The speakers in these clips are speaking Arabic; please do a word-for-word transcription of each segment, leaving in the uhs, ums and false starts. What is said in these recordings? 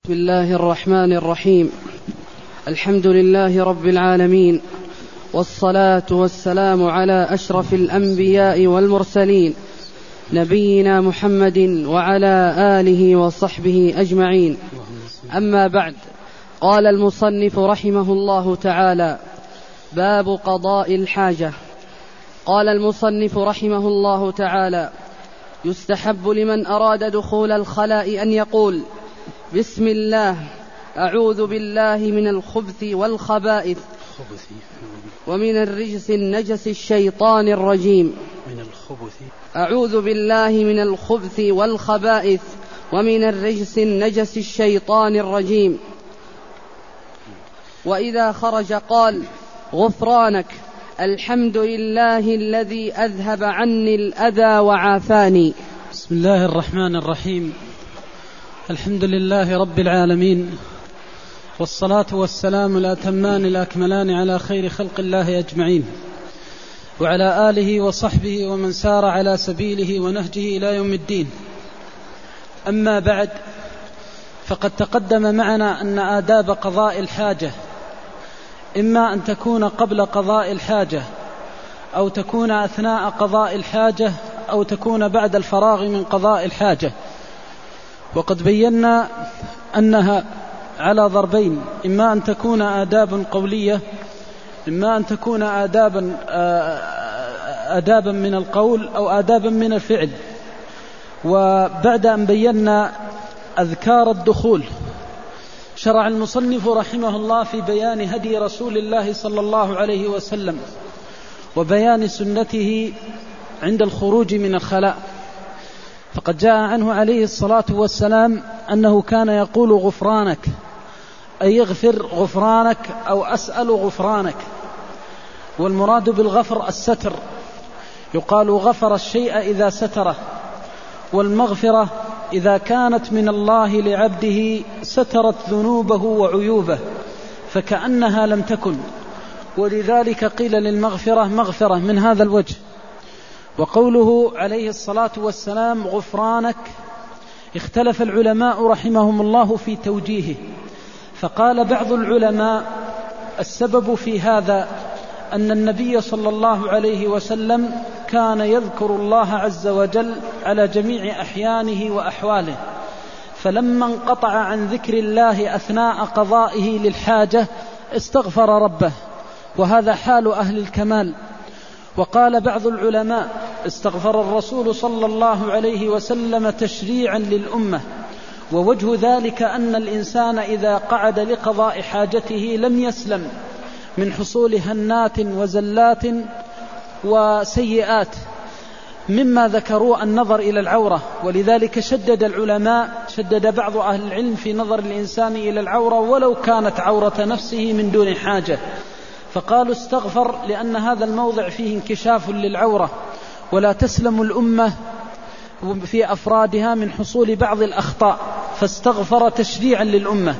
بسم الله الرحمن الرحيم. الحمد لله رب العالمين، والصلاة والسلام على أشرف الأنبياء والمرسلين، نبينا محمد وعلى آله وصحبه أجمعين. أما بعد، قال المصنف رحمه الله تعالى: باب قضاء الحاجة. قال المصنف رحمه الله تعالى: يستحب لمن أراد دخول الخلاء أن يقول: بسم الله، أعوذ بالله من الخبث والخبائث ومن الرجس النجس الشيطان الرجيم. من الخبث أعوذ بالله من الخبث والخبائث ومن الرجس النجس الشيطان الرجيم. وإذا خرج قال: غفرانك، الحمد لله الذي أذهب عني الأذى وعافاني. بسم الله الرحمن الرحيم. الحمد لله رب العالمين، والصلاة والسلام الأتمان الأكملان على خير خلق الله أجمعين، وعلى آله وصحبه ومن سار على سبيله ونهجه إلى يوم الدين. أما بعد، فقد تقدم معنا أن آداب قضاء الحاجة إما أن تكون قبل قضاء الحاجة، أو تكون أثناء قضاء الحاجة، أو تكون بعد الفراغ من قضاء الحاجة. وقد بينا أنها على ضربين: إما أن تكون آداب قولية، إما أن تكون آدابا آدابا من القول أو آدابا من الفعل. وبعد أن بينا أذكار الدخول، شرع المصنف رحمه الله في بيان هدي رسول الله صلى الله عليه وسلم وبيان سنته عند الخروج من الخلاء. فقد جاء عنه عليه الصلاة والسلام أنه كان يقول: غفرانك، أي يغفر غفرانك أو أسأل غفرانك. والمراد بالغفر الستر، يقال غفر الشيء إذا ستره، والمغفرة إذا كانت من الله لعبده سترت ذنوبه وعيوبه فكأنها لم تكن، ولذلك قيل للمغفرة مغفرة من هذا الوجه. وقوله عليه الصلاة والسلام غفرانك، اختلف العلماء رحمهم الله في توجيهه. فقال بعض العلماء: السبب في هذا أن النبي صلى الله عليه وسلم كان يذكر الله عز وجل على جميع أحيانه وأحواله، فلما انقطع عن ذكر الله أثناء قضائه للحاجة استغفر ربه، وهذا حال أهل الكمال. وقال بعض العلماء: استغفر الرسول صلى الله عليه وسلم تشريعا للأمة، ووجه ذلك أن الإنسان إذا قعد لقضاء حاجته لم يسلم من حصول هنات وزلات وسيئات، مما ذكروا النظر إلى العورة. ولذلك شدد العلماء شدد بعض أهل العلم في نظر الإنسان إلى العورة ولو كانت عورة نفسه من دون حاجة، فقالوا استغفر لأن هذا الموضع فيه انكشاف للعورة، ولا تسلم الأمة في أفرادها من حصول بعض الأخطاء، فاستغفر تشريعا للأمة.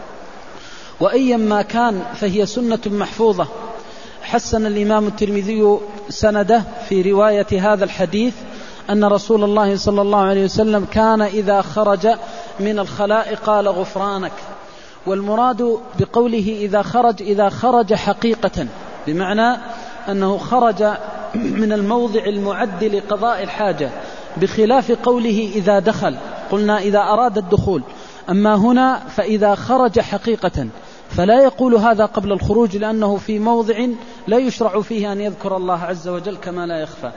وأيما كان فهي سنة محفوظة. حسن الإمام الترمذي سنده في رواية هذا الحديث أن رسول الله صلى الله عليه وسلم كان إذا خرج من الخلاء قال: غفرانك. والمراد بقوله إذا خرج إذا خرج حقيقة، بمعنى أنه خرج من الموضع المعد لقضاء الحاجة، بخلاف قوله إذا دخل، قلنا إذا أراد الدخول، أما هنا فإذا خرج حقيقة، فلا يقول هذا قبل الخروج لأنه في موضع لا يشرع فيه أن يذكر الله عز وجل كما لا يخفى.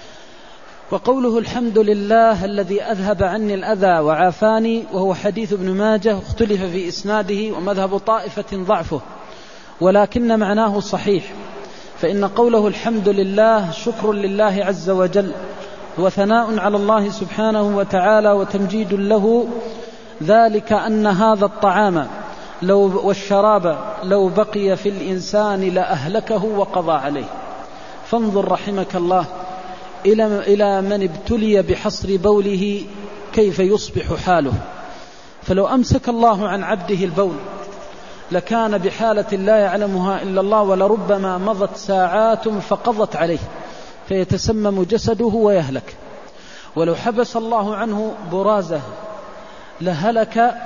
وقوله الحمد لله الذي أذهب عني الأذى وعافاني، وهو حديث ابن ماجه، اختلف في إسناده ومذهب طائفة ضعفه، ولكن معناه صحيح. فإن قوله الحمد لله شكر لله عز وجل وثناء على الله سبحانه وتعالى وتمجيد له، ذلك أن هذا الطعام لو والشراب لو بقي في الإنسان لأهلكه وقضى عليه. فانظر رحمك الله إلى من ابتلي بحصر بوله كيف يصبح حاله. فلو أمسك الله عن عبده البول لكان بحالة لا يعلمها إلا الله، ولربما مضت ساعات فقضت عليه فيتسمم جسده ويهلك. ولو حبس الله عنه برازه لهلك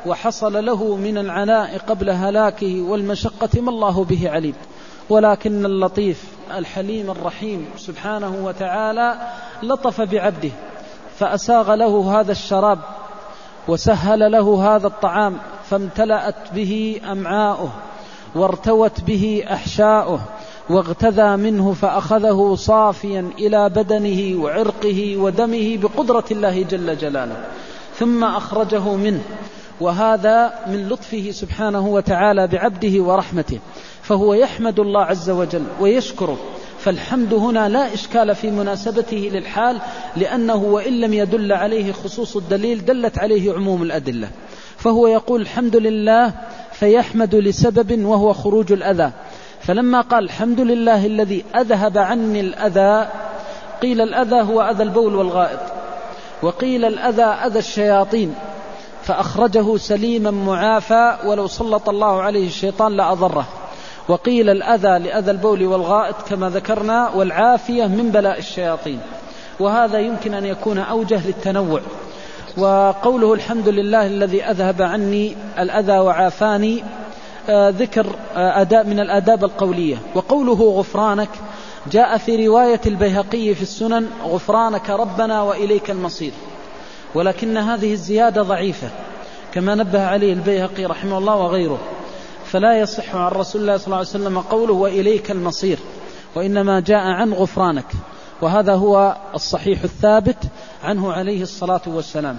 وحصل له من العناء قبل هلاكه والمشقة ما الله به عليم، ولكن اللطيف الحليم الرحيم سبحانه وتعالى لطف بعبده فأساغ له هذا الشراب وسهل له هذا الطعام فامتلأت به أمعاؤه وارتوت به أحشاؤه واغتذى منه فأخذه صافيا إلى بدنه وعرقه ودمه بقدرة الله جل جلاله ثم أخرجه منه، وهذا من لطفه سبحانه وتعالى بعبده ورحمته، فهو يحمد الله عز وجل ويشكره. فالحمد هنا لا إشكال في مناسبته للحال، لأنه وإن لم يدل عليه خصوص الدليل دلت عليه عموم الأدلة، فهو يقول الحمد لله فيحمد لسبب وهو خروج الأذى. فلما قال الحمد لله الذي أذهب عني الأذى، قيل الأذى هو أذى البول والغائط، وقيل الأذى أذى الشياطين فأخرجه سليما معافى ولو سلط الله عليه الشيطان لأضره، وقيل الأذى لأذى البول والغائط كما ذكرنا، والعافية من بلاء الشياطين، وهذا يمكن أن يكون أوجه للتنوع. وقوله الحمد لله الذي أذهب عني الأذى وعافاني آه ذكر آه أداء من الآداب القولية. وقوله غفرانك جاء في رواية البيهقي في السنن غفرانك ربنا وإليك المصير، ولكن هذه الزيادة ضعيفة كما نبه عليه البيهقي رحمه الله وغيره، فلا يصح عن رسول الله صلى الله عليه وسلم قوله وإليك المصير، وإنما جاء عن غفرانك، وهذا هو الصحيح الثابت عنه عليه الصلاة والسلام.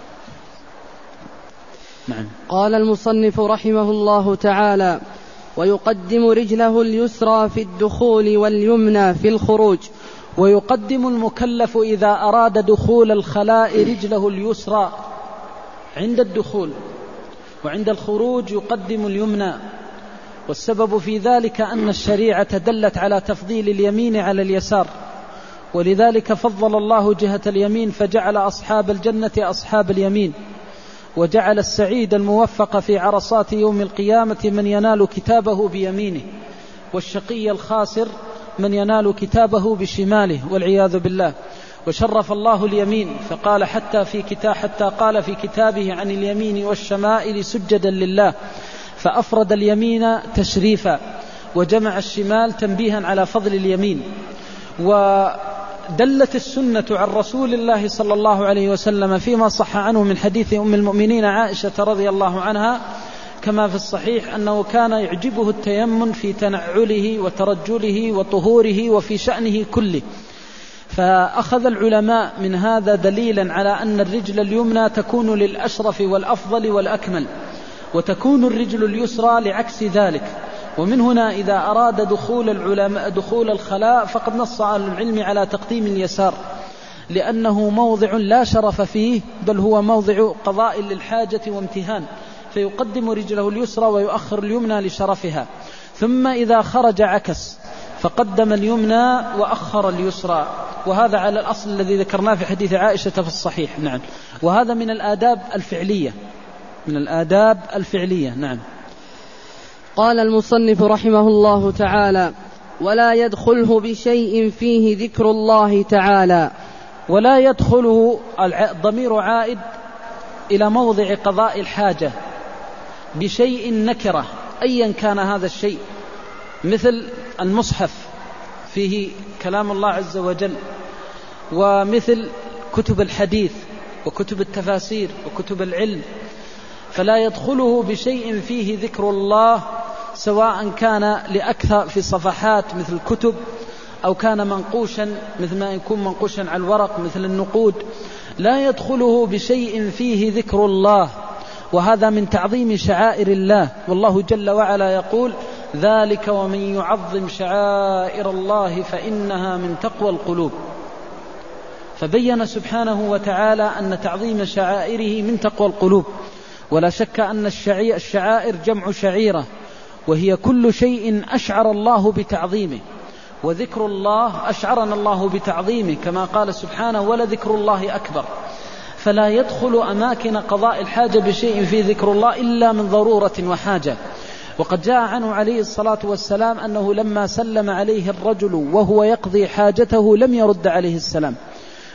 نعم. قال المصنف رحمه الله تعالى: ويقدم رجله اليسرى في الدخول واليمنى في الخروج. ويقدم المكلف إذا أراد دخول الخلاء رجله اليسرى عند الدخول، وعند الخروج يقدم اليمنى، والسبب في ذلك أن الشريعة دلت على تفضيل اليمين على اليسار، ولذلك فضل الله جهة اليمين فجعل أصحاب الجنة أصحاب اليمين، وجعل السعيد الموفق في عرصات يوم القيامة من ينال كتابه بيمينه، والشقي الخاسر من ينال كتابه بشماله والعياذ بالله. وشرف الله اليمين فقال حتى في كتاب حتى قال في كتابه عن اليمين والشمائل سجدا لله، فأفرد اليمين تشريفا وجمع الشمال تنبيها على فضل اليمين. ودلت السنة عن رسول الله صلى الله عليه وسلم فيما صح عنه من حديث أم المؤمنين عائشة رضي الله عنها كما في الصحيح أنه كان يعجبه التيمم في تنعله وترجله وطهوره وفي شأنه كله، فأخذ العلماء من هذا دليلا على أن الرجل اليمنى تكون للأشرف والأفضل والأكمل، وتكون الرجل اليسرى لعكس ذلك. ومن هنا إذا أراد دخول العلماء دخول الخلاء فقد نص أهل العلم على تقديم اليسار، لأنه موضع لا شرف فيه، بل هو موضع قضاء للحاجة وامتهان، فيقدم رجله اليسرى ويؤخر اليمنى لشرفها. ثم إذا خرج عكس فقدم اليمنى وأخر اليسرى، وهذا على الأصل الذي ذكرناه في حديث عائشة في الصحيح. نعم. وهذا من الآداب الفعلية من الآداب الفعلية. نعم. قال المصنف رحمه الله تعالى: ولا يدخله بشيء فيه ذكر الله تعالى. ولا يدخله الضمير عائد إلى موضع قضاء الحاجة بشيء نكرة أيا كان هذا الشيء، مثل المصحف فيه كلام الله عز وجل، ومثل كتب الحديث وكتب التفاسير وكتب العلم، فلا يدخله بشيء فيه ذكر الله، سواء كان لأكثر في صفحات مثل الكتب، أو كان منقوشا مثل ما يكون منقوشا على الورق مثل النقود. لا يدخله بشيء فيه ذكر الله، وهذا من تعظيم شعائر الله، والله جل وعلا يقول: ذلك ومن يعظم شعائر الله فإنها من تقوى القلوب. فبين سبحانه وتعالى أن تعظيم شعائره من تقوى القلوب، ولا شك أن الشعائر جمع شعيرة، وهي كل شيء أشعر الله بتعظيمه، وذكر الله أشعرنا الله بتعظيمه كما قال سبحانه: ولذكر الله أكبر. فلا يدخل أماكن قضاء الحاجة بشيء في ذكر الله إلا من ضرورة وحاجة. وقد جاء عنه عليه الصلاة والسلام أنه لما سلم عليه الرجل وهو يقضي حاجته لم يرد عليه السلام،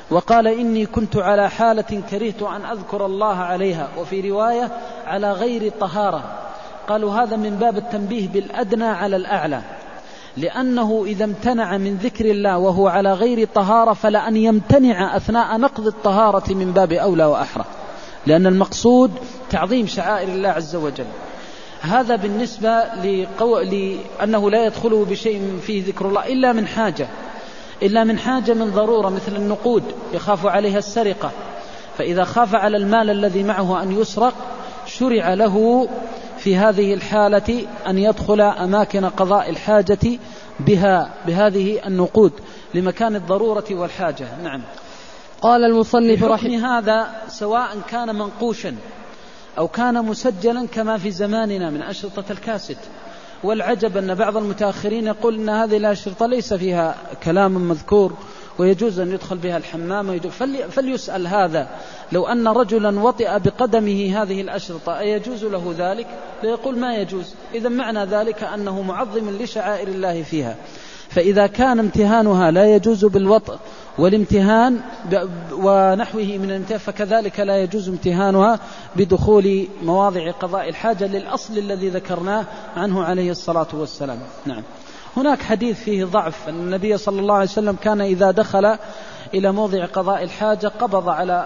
وقال إني كنت على حالة كرهت أن أذكر الله عليها، وفي رواية على غير طهارة. قالوا هذا من باب التنبيه بالأدنى على الأعلى، لأنه إذا امتنع من ذكر الله وهو على غير طهارة فلأن يمتنع أثناء نقض الطهارة من باب أولى وأحرى، لأن المقصود تعظيم شعائر الله عز وجل. هذا بالنسبة لقو... لأنه لا يدخله بشيء فيه ذكر الله إلا من حاجة، إلا من حاجة من ضرورة، مثل النقود يخاف عليها السرقة، فإذا خاف على المال الذي معه أن يسرق شرع له في هذه الحالة أن يدخل أماكن قضاء الحاجة بها بهذه النقود لمكان الضرورة والحاجة. نعم. قال المصنف رحمه هذا سواء كان منقوشا أو كان مسجلا كما في زماننا من أشرطة الكاسيت. والعجب أن بعض المتأخرين يقول أن هذه الأشرطة ليس فيها كلام مذكور ويجوز أن يدخل بها الحمام. فليسأل هذا، لو أن رجلا وطئ بقدمه هذه الأشرطة أيجوز له ذلك؟ ليقول ما يجوز. إذا معنى ذلك أنه معظم لشعائر الله فيها. فإذا كان امتهانها لا يجوز بالوطء والامتهان ونحوه من الامتهان، فكذلك لا يجوز امتهانها بدخول مواضع قضاء الحاجة للأصل الذي ذكرناه عنه عليه الصلاة والسلام. نعم. هناك حديث فيه ضعف أن النبي صلى الله عليه وسلم كان إذا دخل إلى موضع قضاء الحاجة قبض على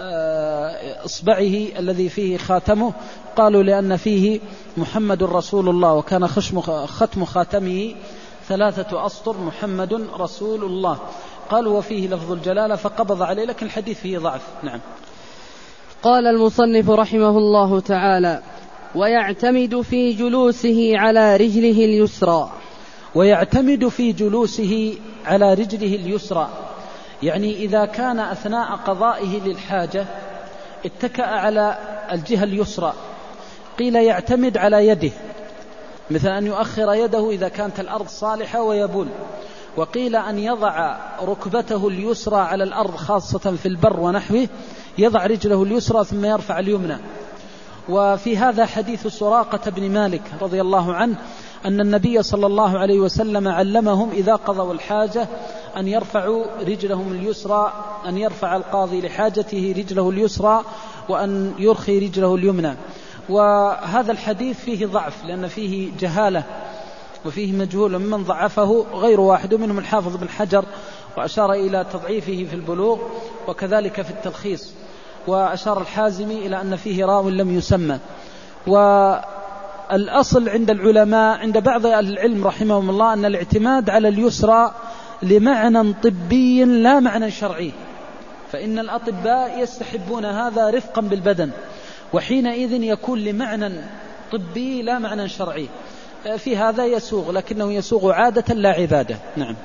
إصبعه الذي فيه خاتمه، قالوا لأن فيه محمد رسول الله، وكان ختم خاتمه ثلاثة أسطر محمد رسول الله. قالوا وفيه لفظ الجلالة فقبض عليه، لكن الحديث فيه ضعف. نعم. قال المصنف رحمه الله تعالى: ويعتمد في جلوسه على رجله اليسرى. ويعتمد في جلوسه على رجله اليسرى، يعني إذا كان أثناء قضائه للحاجة اتكأ على الجهة اليسرى، قيل يعتمد على يده، مثل أن يؤخر يده إذا كانت الأرض صالحة ويبول، وقيل أن يضع ركبته اليسرى على الأرض خاصة في البر ونحوه، يضع رجله اليسرى ثم يرفع اليمنى. وفي هذا حديث سراقة بن مالك رضي الله عنه أن النبي صلى الله عليه وسلم علمهم إذا قضوا الحاجة أن يرفعوا رجلهم اليسرى، أن يرفع القاضي لحاجته رجله اليسرى وأن يرخي رجله اليمنى. وهذا الحديث فيه ضعف لأن فيه جهالة وفيه مجهول، ممن ضعفه غير واحد، منهم الحافظ بن حجر، وأشار إلى تضعيفه في البلوغ وكذلك في التلخيص، وأشار الحازمي إلى أن فيه راو لم يسمى. والأصل عند العلماء عند بعض أهل العلم رحمهم الله أن الاعتماد على اليسرى لمعنى طبي لا معنى شرعي، فإن الأطباء يستحبون هذا رفقا بالبدن، وحينئذ يكون لمعنى طبي لا معنى شرعي. في هذا يسوغ، لكنه يسوغ عادة لا عبادة. نعم.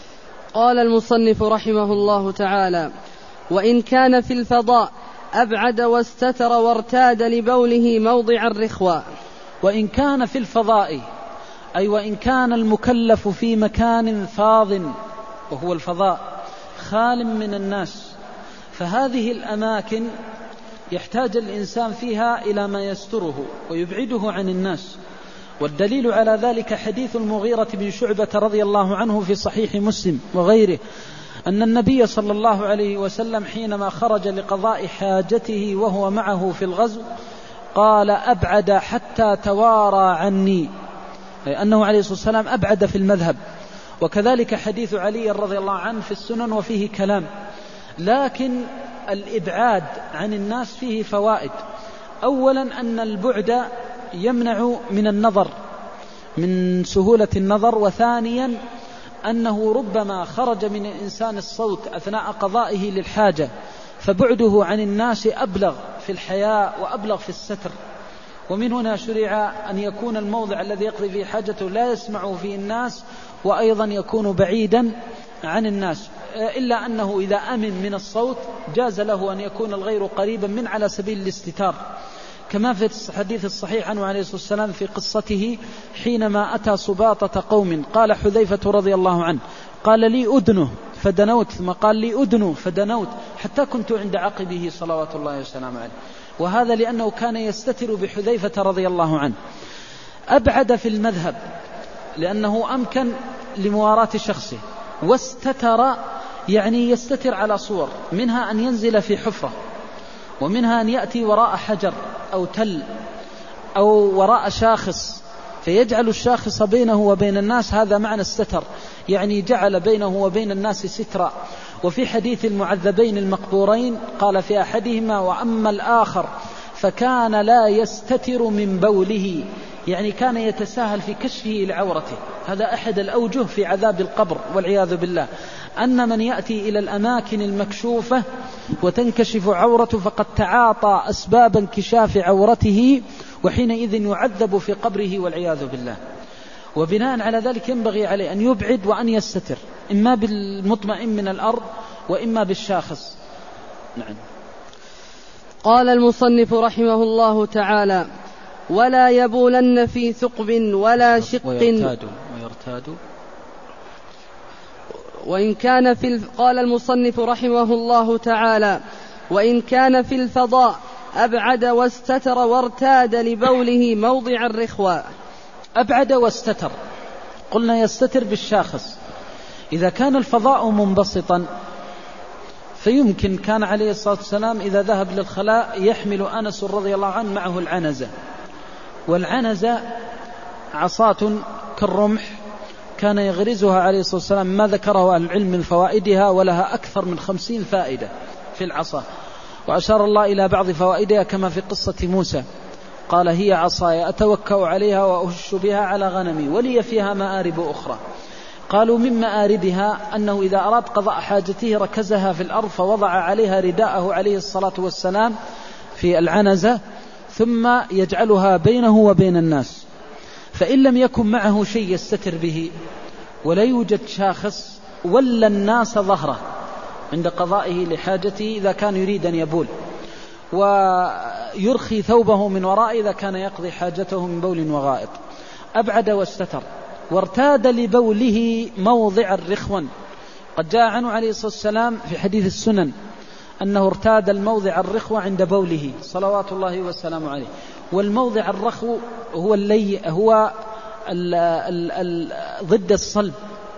قال المصنف رحمه الله تعالى: وإن كان في الفضاء أبعد واستتر وارتاد لبوله موضع الرخوة. وإن كان في الفضاء أي وإن كان المكلف في مكان فاض وهو الفضاء خال من الناس، فهذه الأماكن يحتاج الإنسان فيها إلى ما يستره ويبعده عن الناس. والدليل على ذلك حديث المغيرة بن شعبة رضي الله عنه في صحيح مسلم وغيره أن النبي صلى الله عليه وسلم حينما خرج لقضاء حاجته وهو معه في الغزو قال: أبعد حتى توارى عني، أي أنه عليه الصلاة والسلام أبعد في المذهب. وكذلك حديث علي رضي الله عنه في السنن وفيه كلام، لكن الإبعاد عن الناس فيه فوائد. أولا أن البعد يمنع من النظر، من سهولة النظر. وثانيا أنه ربما خرج من الإنسان الصوت أثناء قضائه للحاجة، فبعده عن الناس أبلغ في الحياء وأبلغ في الستر. ومن هنا شرع أن يكون الموضع الذي يقضي فيه حاجته لا يسمع فيه الناس، وأيضا يكون بعيدا عن الناس، إلا أنه إذا أمن من الصوت جاز له أن يكون الغير قريبا من على سبيل الاستتار، كما في الحديث الصحيح عنه عليه الصلاة والسلام في قصته حينما أتى سباطة قوم، قال حذيفة رضي الله عنه قال: لي أدنه فدنوت، ثم قال: لي أدنه فدنوت، حتى كنت عند عقبه صلوات الله وسلامه عليه. وهذا لأنه كان يستتر بحذيفة رضي الله عنه. أبعد في المذهب لأنه أمكن لمواراة شخصه، واستتر يعني يستتر على صور، منها أن ينزل في حفرة، ومنها أن يأتي وراء حجر أو تل أو وراء شاخص فيجعل الشاخص بينه وبين الناس، هذا معنى الستر، يعني جعل بينه وبين الناس سترا. وفي حديث المعذبين المقبورين قال في أحدهما: وأما الآخر فكان لا يستتر من بوله، يعني كان يتساهل في كشفه لعورته. هذا أحد الأوجه في عذاب القبر والعياذ بالله، أن من يأتي إلى الأماكن المكشوفة وتنكشف عورته فقد تعاطى أسباب انكشاف عورته، وحينئذ يعذب في قبره والعياذ بالله. وبناء على ذلك ينبغي عليه أن يبعد وأن يستتر، إما بالمطمئن من الأرض وإما بالشاخص. نعم. قال المصنف رحمه الله تعالى: ولا يبولن في ثقب ولا شق ويرتاد, ويرتاد وإن كان في الف... قال المصنف رحمه الله تعالى: وإن كان في الفضاء أبعد واستتر وارتاد لبوله موضع الرخوة. أبعد واستتر، قلنا يستتر بالشاخص. إذا كان الفضاء منبسطا فيمكن كان عليه الصلاة والسلام إذا ذهب للخلاء يحمل أنس رضي الله عنه معه العنزة، والعنزة عصاة كالرمح كان يغرزها عليه الصلاة والسلام، ما ذكره أهل العلم من فوائدها، ولها أكثر من خمسين فائدة في العصا، وأشار الله إلى بعض فوائدها كما في قصة موسى، قال: هي عصاي أتوكأ عليها وأهش بها على غنمي ولي فيها مآرب أخرى. قالوا من مآربها أنه إذا أراد قضاء حاجته ركزها في الأرض فوضع عليها رداءه عليه الصلاة والسلام في العنزة، ثم يجعلها بينه وبين الناس، فإن لم يكن معه شيء يستتر به ولا يوجد شاخص ولا الناس ظهره عند قضائه لحاجته إذا كان يريد أن يبول، ويرخي ثوبه من وراء إذا كان يقضي حاجته من بول وغائط. أبعد واستتر وارتاد لبوله موضع الرخوة. قد جاء عنه عليه الصلاة والسلام في حديث السنن أنه ارتاد الموضع الرخوة عند بوله صلوات الله والسلام عليه. والموضع الرخو هو اللي هو ال ال ال ضد الصلب،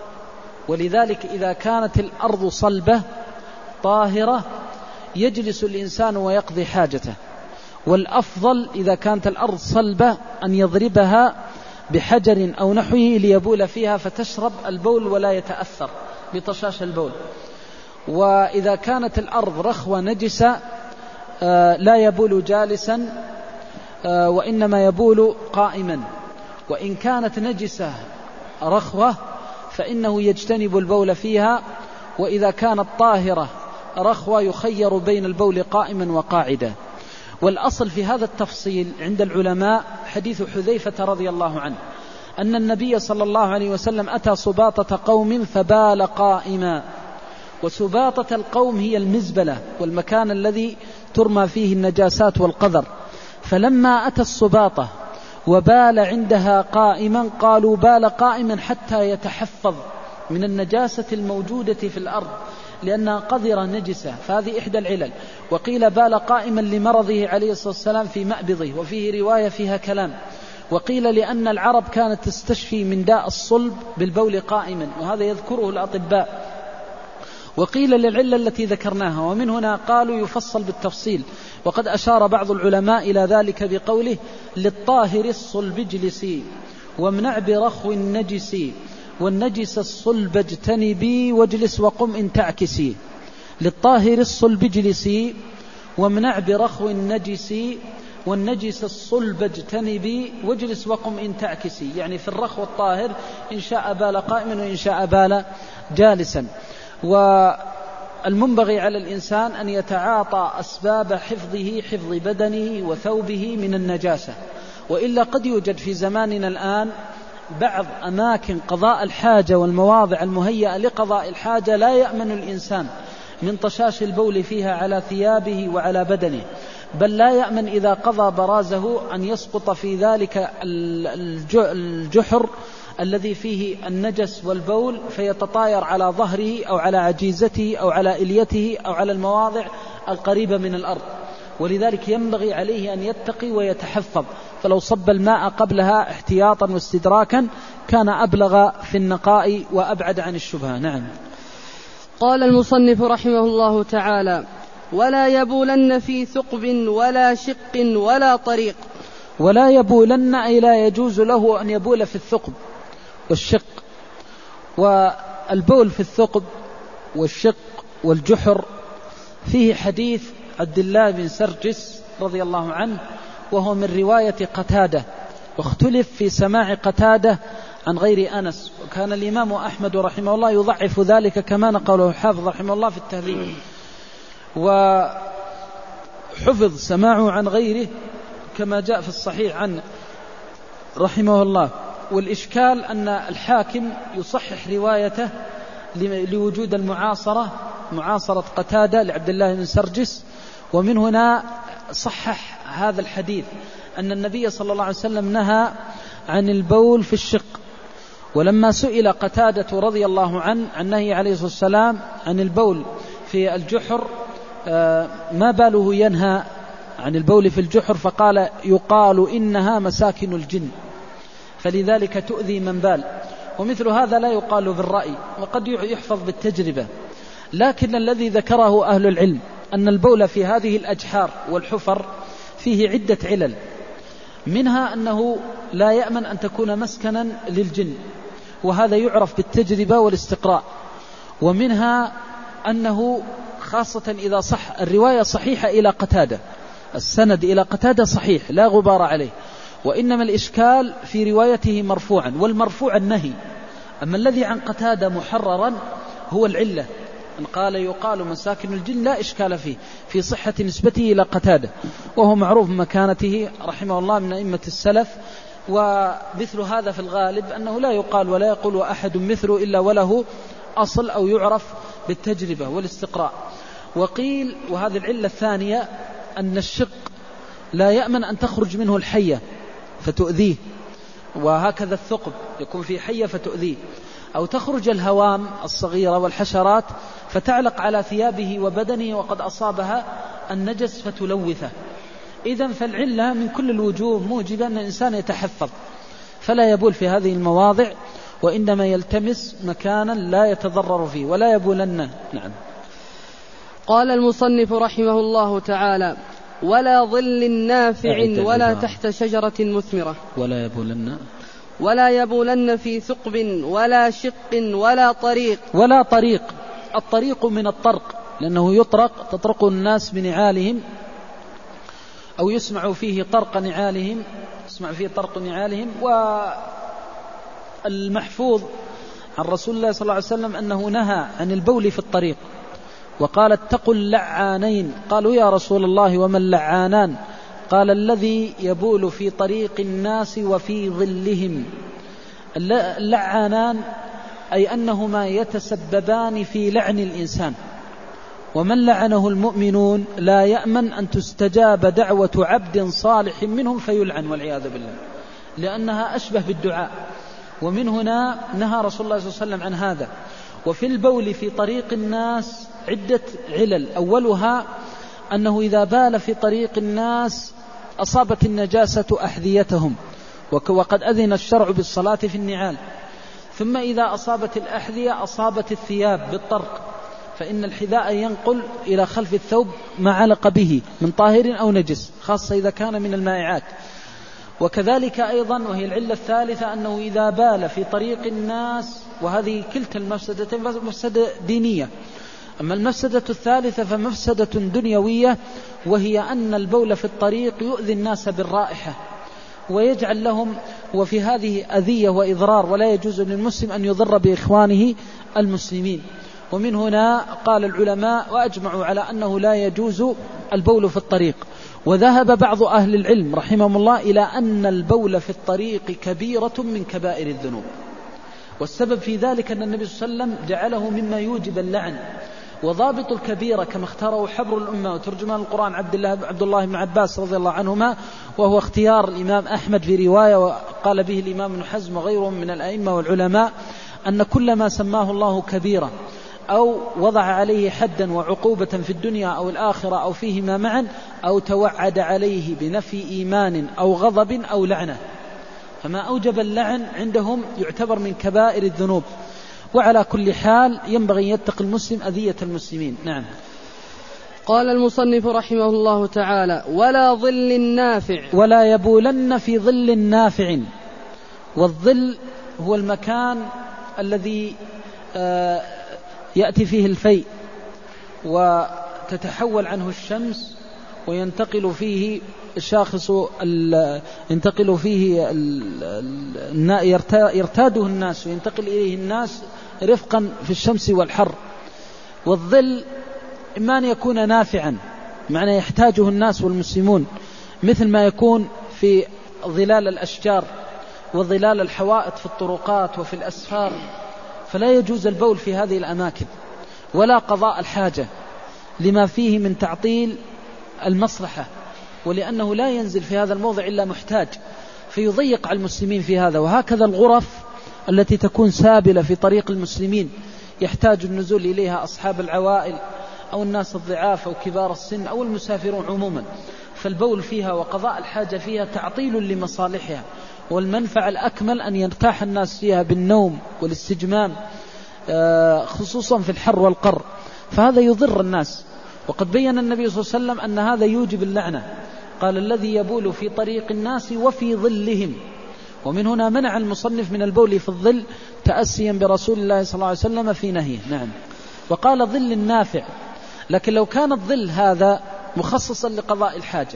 ولذلك إذا كانت الأرض صلبة طاهرة يجلس الإنسان ويقضي حاجته، والأفضل إذا كانت الأرض صلبة أن يضربها بحجر أو نحوه ليبول فيها فتشرب البول ولا يتأثر بطشاش البول. وإذا كانت الأرض رخوة نجسة لا يبول جالسا وإنما يبول قائما، وإن كانت نجسة رخوة فإنه يجتنب البول فيها، وإذا كانت طاهرة رخوة يخير بين البول قائما وقاعدا. والأصل في هذا التفصيل عند العلماء حديث حذيفة رضي الله عنه أن النبي صلى الله عليه وسلم أتى سباطة قوم فبال قائما، وسباطة القوم هي المزبلة والمكان الذي ترمى فيه النجاسات والقذر، فلما أتى السباطة وبال عندها قائما قالوا بال قائما حتى يتحفظ من النجاسة الموجودة في الأرض لأنها قذرة نجسة، فهذه إحدى العلل. وقيل بال قائما لمرضه عليه الصلاة والسلام في مأبضه، وفيه رواية فيها كلام. وقيل لأن العرب كانت تستشفي من داء الصلب بالبول قائما، وهذا يذكره الأطباء. وقيل للعلة التي ذكرناها، ومن هنا قالوا يفصل بالتفصيل. وقد أشار بعض العلماء إلى ذلك بقوله: للطاهر الصلب اجلسي وامنع برخو النجس والنجس الصلب اجتنبي واجلس وقم إن تعكسي. للطاهر الصلب اجلسي وامنع برخو النجس والنجس الصلب اجتنبي واجلس وقم إن تعكسي، يعني في الرخو الطاهر إن شاء بال قائما وإن شاء بال جالسا. والمنبغي على الإنسان أن يتعاطى أسباب حفظه، حفظ بدنه وثوبه من النجاسة، وإلا قد يوجد في زماننا الآن بعض أماكن قضاء الحاجة والمواضع المهيئة لقضاء الحاجة لا يأمن الإنسان من طشاش البول فيها على ثيابه وعلى بدنه، بل لا يأمن إذا قضى برازه أن يسقط في ذلك الجحر الذي فيه النجس والبول فيتطاير على ظهره أو على عجيزته أو على إليته أو على المواضع القريبة من الأرض. ولذلك ينبغي عليه أن يتقي ويتحفظ، فلو صب الماء قبلها احتياطا واستدراكا كان أبلغ في النقاء وأبعد عن الشبهة. نعم. قال المصنف رحمه الله تعالى: ولا يبولن في ثقب ولا شق ولا طريق. ولا يبولن أي لا يجوز له أن يبول في الثقب والشق. والبول في الثقب والشق والجحر فيه حديث عبد الله بن سرجس رضي الله عنه، وهو من رواية قتادة، واختلف في سماع قتادة عن غير أنس، وكان الإمام أحمد رحمه الله يضعف ذلك كما نقله الحافظ رحمه الله في التهذيب، وحفظ سماعه عن غيره كما جاء في الصحيح عنه رحمه الله. والإشكال أن الحاكم يصحح روايته لوجود المعاصرة، معاصرة قتادة لعبد الله بن سرجس، ومن هنا صحح هذا الحديث أن النبي صلى الله عليه وسلم نهى عن البول في الشق. ولما سئل قتادة رضي الله عنه عن نهي عليه الصلاة والسلام عن البول في الجحر ما باله ينهى عن البول في الجحر، فقال: يقال إنها مساكن الجن، فلذلك تؤذي من بال. ومثل هذا لا يقال بالرأي، وقد يحفظ بالتجربة. لكن الذي ذكره أهل العلم أن البول في هذه الأجحار والحفر فيه عدة علل، منها أنه لا يأمن أن تكون مسكنا للجن، وهذا يعرف بالتجربة والاستقراء. ومنها أنه خاصة إذا صح الرواية صحيحة إلى قتادة، السند إلى قتادة صحيح لا غبار عليه، وإنما الإشكال في روايته مرفوعا، والمرفوع النهي. أما الذي عن قتادة محررا هو العلة، أن قال يقال مساكن الجن لا إشكال فيه في صحة نسبته إلى قتادة، وهو معروف مكانته رحمه الله من أئمة السلف. ومثل هذا في الغالب أنه لا يقال ولا يقول أحد مثله إلا وله أصل أو يعرف بالتجربة والاستقراء. وقيل، وهذه العلة الثانية، أن الشق لا يأمن أن تخرج منه الحية فتؤذيه، وهكذا الثقب يكون فيه حية فتؤذيه، أو تخرج الهوام الصغيرة والحشرات فتعلق على ثيابه وبدنه وقد أصابها النجس فتلوثه. إذن فالعلة من كل الوجوه موجبة أن الإنسان يتحفظ، فلا يبول في هذه المواضع، وإنما يلتمس مكانا لا يتضرر فيه ولا يبولن. نعم. قال المصنف رحمه الله تعالى: ولا ظل نافع ولا تحت شجرة مثمرة. ولا يبولن ولا يبولن في ثقب ولا شق ولا طريق. ولا طريق، الطريق من الطرق، لأنه يطرق تطرق الناس بنعالهم، أو يسمع فيه طرق نعالهم، يسمع فيه طرق نعالهم. والمحفوظ عن رسول الله صلى الله عليه وسلم أنه نهى عن البول في الطريق، وقال: اتقوا اللعانين. قالوا: يا رسول الله وما اللعانان؟ قال: الذي يبول في طريق الناس وفي ظلهم. اللعانان أي أنهما يتسببان في لعن الإنسان، ومن لعنه المؤمنون لا يأمن أن تستجاب دعوة عبد صالح منهم فيلعن والعياذ بالله، لأنها أشبه بالدعاء. ومن هنا نهى رسول الله صلى الله عليه وسلم عن هذا. وفي البول في طريق الناس عدة علل، أولها أنه إذا بال في طريق الناس أصابت النجاسة أحذيتهم، وقد أذن الشرع بالصلاة في النعال. ثم إذا أصابت الأحذية أصابت الثياب بالطرق، فإن الحذاء ينقل إلى خلف الثوب ما علق به من طاهر أو نجس، خاصة إذا كان من المائعات. وكذلك أيضا، وهي العلة الثالثة، أنه إذا بال في طريق الناس، وهذه كلتا المفسدتين مفسدة دينية. أما المفسدة الثالثة فمفسدة دنيوية، وهي أن البول في الطريق يؤذي الناس بالرائحة ويجعل لهم، وفي هذه أذية وإضرار، ولا يجوز للمسلم أن يضر بإخوانه المسلمين. ومن هنا قال العلماء وأجمعوا على أنه لا يجوز البول في الطريق. وذهب بعض أهل العلم رحمهم الله إلى أن البول في الطريق كبيرة من كبائر الذنوب، والسبب في ذلك أن النبي صلى الله عليه وسلم جعله مما يوجب اللعن. وضابط الكبيرة كما اختاره حبر الأمة وترجمان القرآن عبد الله عبد الله بن عباس رضي الله عنهما، وهو اختيار الإمام أحمد في رواية وقال به الإمام ابن حزم وغيرهم من الأئمة والعلماء، أن كل ما سماه الله كبيرة أو وضع عليه حدا وعقوبة في الدنيا أو الآخرة أو فيهما معا، أو توعد عليه بنفي إيمان أو غضب أو لعنة، فما أوجب اللعن عندهم يعتبر من كبائر الذنوب. وعلى كل حال ينبغي يتقي المسلم أذية المسلمين. نعم. قال المصنف رحمه الله تعالى: ولا ظل نافع، ولا يبولن في ظل نافع. والظل هو المكان الذي يأتي فيه الفيء وتتحول عنه الشمس وينتقل فيه شاخص ينتقل فيه يرتاده الناس وينتقل إليه الناس رفقا في الشمس والحر. والظل إما أن يكون نافعا، معنى يحتاجه الناس والمسلمون، مثل ما يكون في ظلال الأشجار وظلال الحوائط في الطرقات وفي الأسفار، فلا يجوز البول في هذه الأماكن ولا قضاء الحاجة لما فيه من تعطيل المصلحة، ولأنه لا ينزل في هذا الموضع إلا محتاج فيضيق على المسلمين في هذا. وهكذا الغرف التي تكون سابلة في طريق المسلمين يحتاج النزول إليها أصحاب العوائل أو الناس الضعاف أو كبار السن أو المسافرون عموما، فالبول فيها وقضاء الحاجة فيها تعطيل لمصالحها، والمنفعة الأكمل أن يرتاح الناس فيها بالنوم والاستجمام خصوصا في الحر والقر، فهذا يضر الناس. وقد بين النبي صلى الله عليه وسلم أن هذا يوجب اللعنة، قال: الذي يبول في طريق الناس وفي ظلهم. ومن هنا منع المصنف من البول في الظل تأسيا برسول الله صلى الله عليه وسلم في نهيه. نعم. وقال ظل النافع، لكن لو كان الظل هذا مخصصا لقضاء الحاجة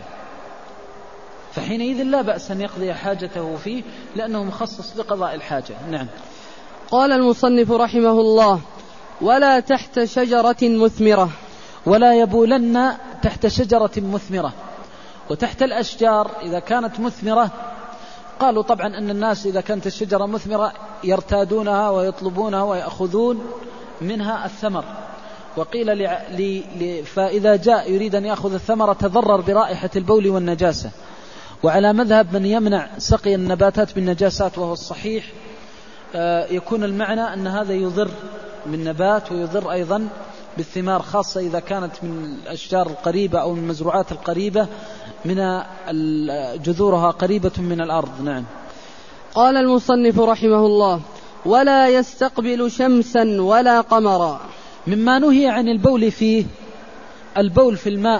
فحينئذ لا بأس أن يقضي حاجته فيه لأنه مخصص لقضاء الحاجة. نعم. قال المصنف رحمه الله: ولا تحت شجرة مثمرة. ولا يبولن تحت شجرة مثمرة. وتحت الأشجار إذا كانت مثمرة، قالوا طبعا أن الناس إذا كانت الشجرة مثمرة يرتادونها ويطلبونها ويأخذون منها الثمر، وقيل لي لي فإذا جاء يريد أن يأخذ الثمرة تضرر برائحة البول والنجاسة. وعلى مذهب من يمنع سقي النباتات بالنجاسات وهو الصحيح يكون المعنى أن هذا يضر بالنبات ويضر أيضا بالثمار، خاصة إذا كانت من الأشجار القريبة أو المزروعات القريبة من جذورها قريبة من الأرض. نعم. قال المصنف رحمه الله: ولا يستقبل شمسا ولا قمرا. مما نهي عن البول فيه البول في الماء،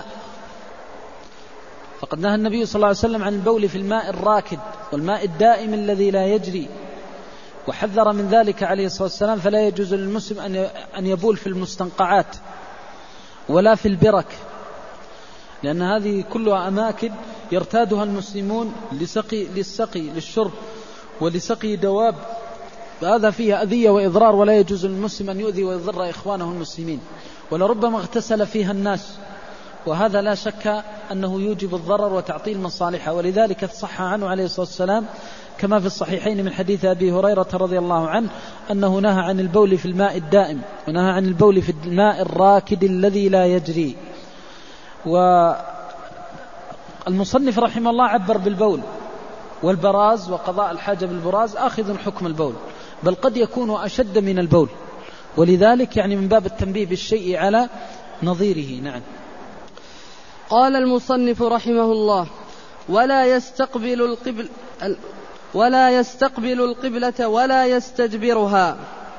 فقد نهى النبي صلى الله عليه وسلم عن البول في الماء الراكد والماء الدائم الذي لا يجري، وحذر من ذلك عليه الصلاة والسلام، فلا يجوز للمسلم أن يبول في المستنقعات ولا في البرك، لأن هذه كلها أماكن يرتادها المسلمون لسقي للسقي للشرب ولسقي دواب، فهذا فيه أذية وإضرار، ولا يجوز للمسلم أن يؤذي ويضر إخوانه المسلمين، ولربما اغتسل فيها الناس، وهذا لا شك أنه يوجب الضرر وتعطيل مصالحه. ولذلك صح عنه عليه الصلاة والسلام كما في الصحيحين من حديث أبي هريرة رضي الله عنه أنه نهى عن البول في الماء الدائم ونهى عن البول في الماء الراكد الذي لا يجري. والمصنف رحمه الله عبر بالبول والبراز، وقضاء الحاجة بالبراز آخذ حكم البول، بل قد يكون أشد من البول، ولذلك يعني من باب التنبيه بالشيء على نظيره. نعم. قال المصنف رحمه الله: ولا يستقبل القبل ولا يستقبل القبلة ولا يستدبرها.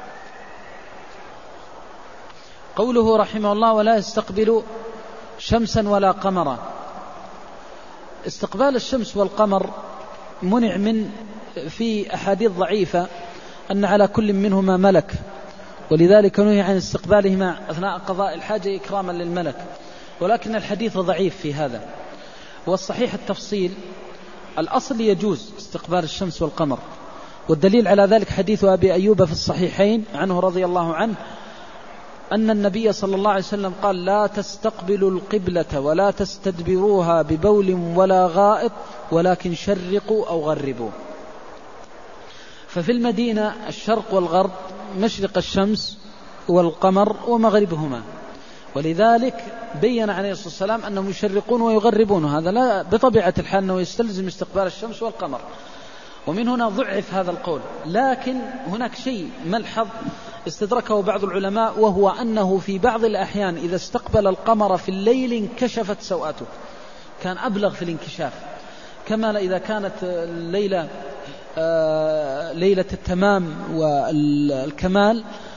قوله رحمه الله: ولا يستقبل شمسا ولا قمرا. استقبال الشمس والقمر منع من في أحاديث ضعيفة أن على كل منهما ملك، ولذلك نهي عن استقبالهما أثناء قضاء الحاجة إكراما للملك، ولكن الحديث ضعيف في هذا. والصحيح التفصيل، الأصل يجوز استقبال الشمس والقمر، والدليل على ذلك حديث أبي أيوب في الصحيحين عنه رضي الله عنه أن النبي صلى الله عليه وسلم قال: لا تستقبلوا القبلة ولا تستدبروها ببول ولا غائط ولكن شرقوا أو غربوا. ففي المدينة الشرق والغرب، مشرق الشمس والقمر ومغربهما، ولذلك بين عليه الصلاة والسلام أنهم يشرقون ويغربون، هذا لا بطبيعة الحال أنه يستلزم استقبال الشمس والقمر، ومن هنا ضعف هذا القول. لكن هناك شيء ملحظ استدركه بعض العلماء، وهو أنه في بعض الأحيان إذا استقبل القمر في الليل انكشفت سوءته، كان أبلغ في الانكشاف، كما إذا كانت الليلة ليلة التمام والكمال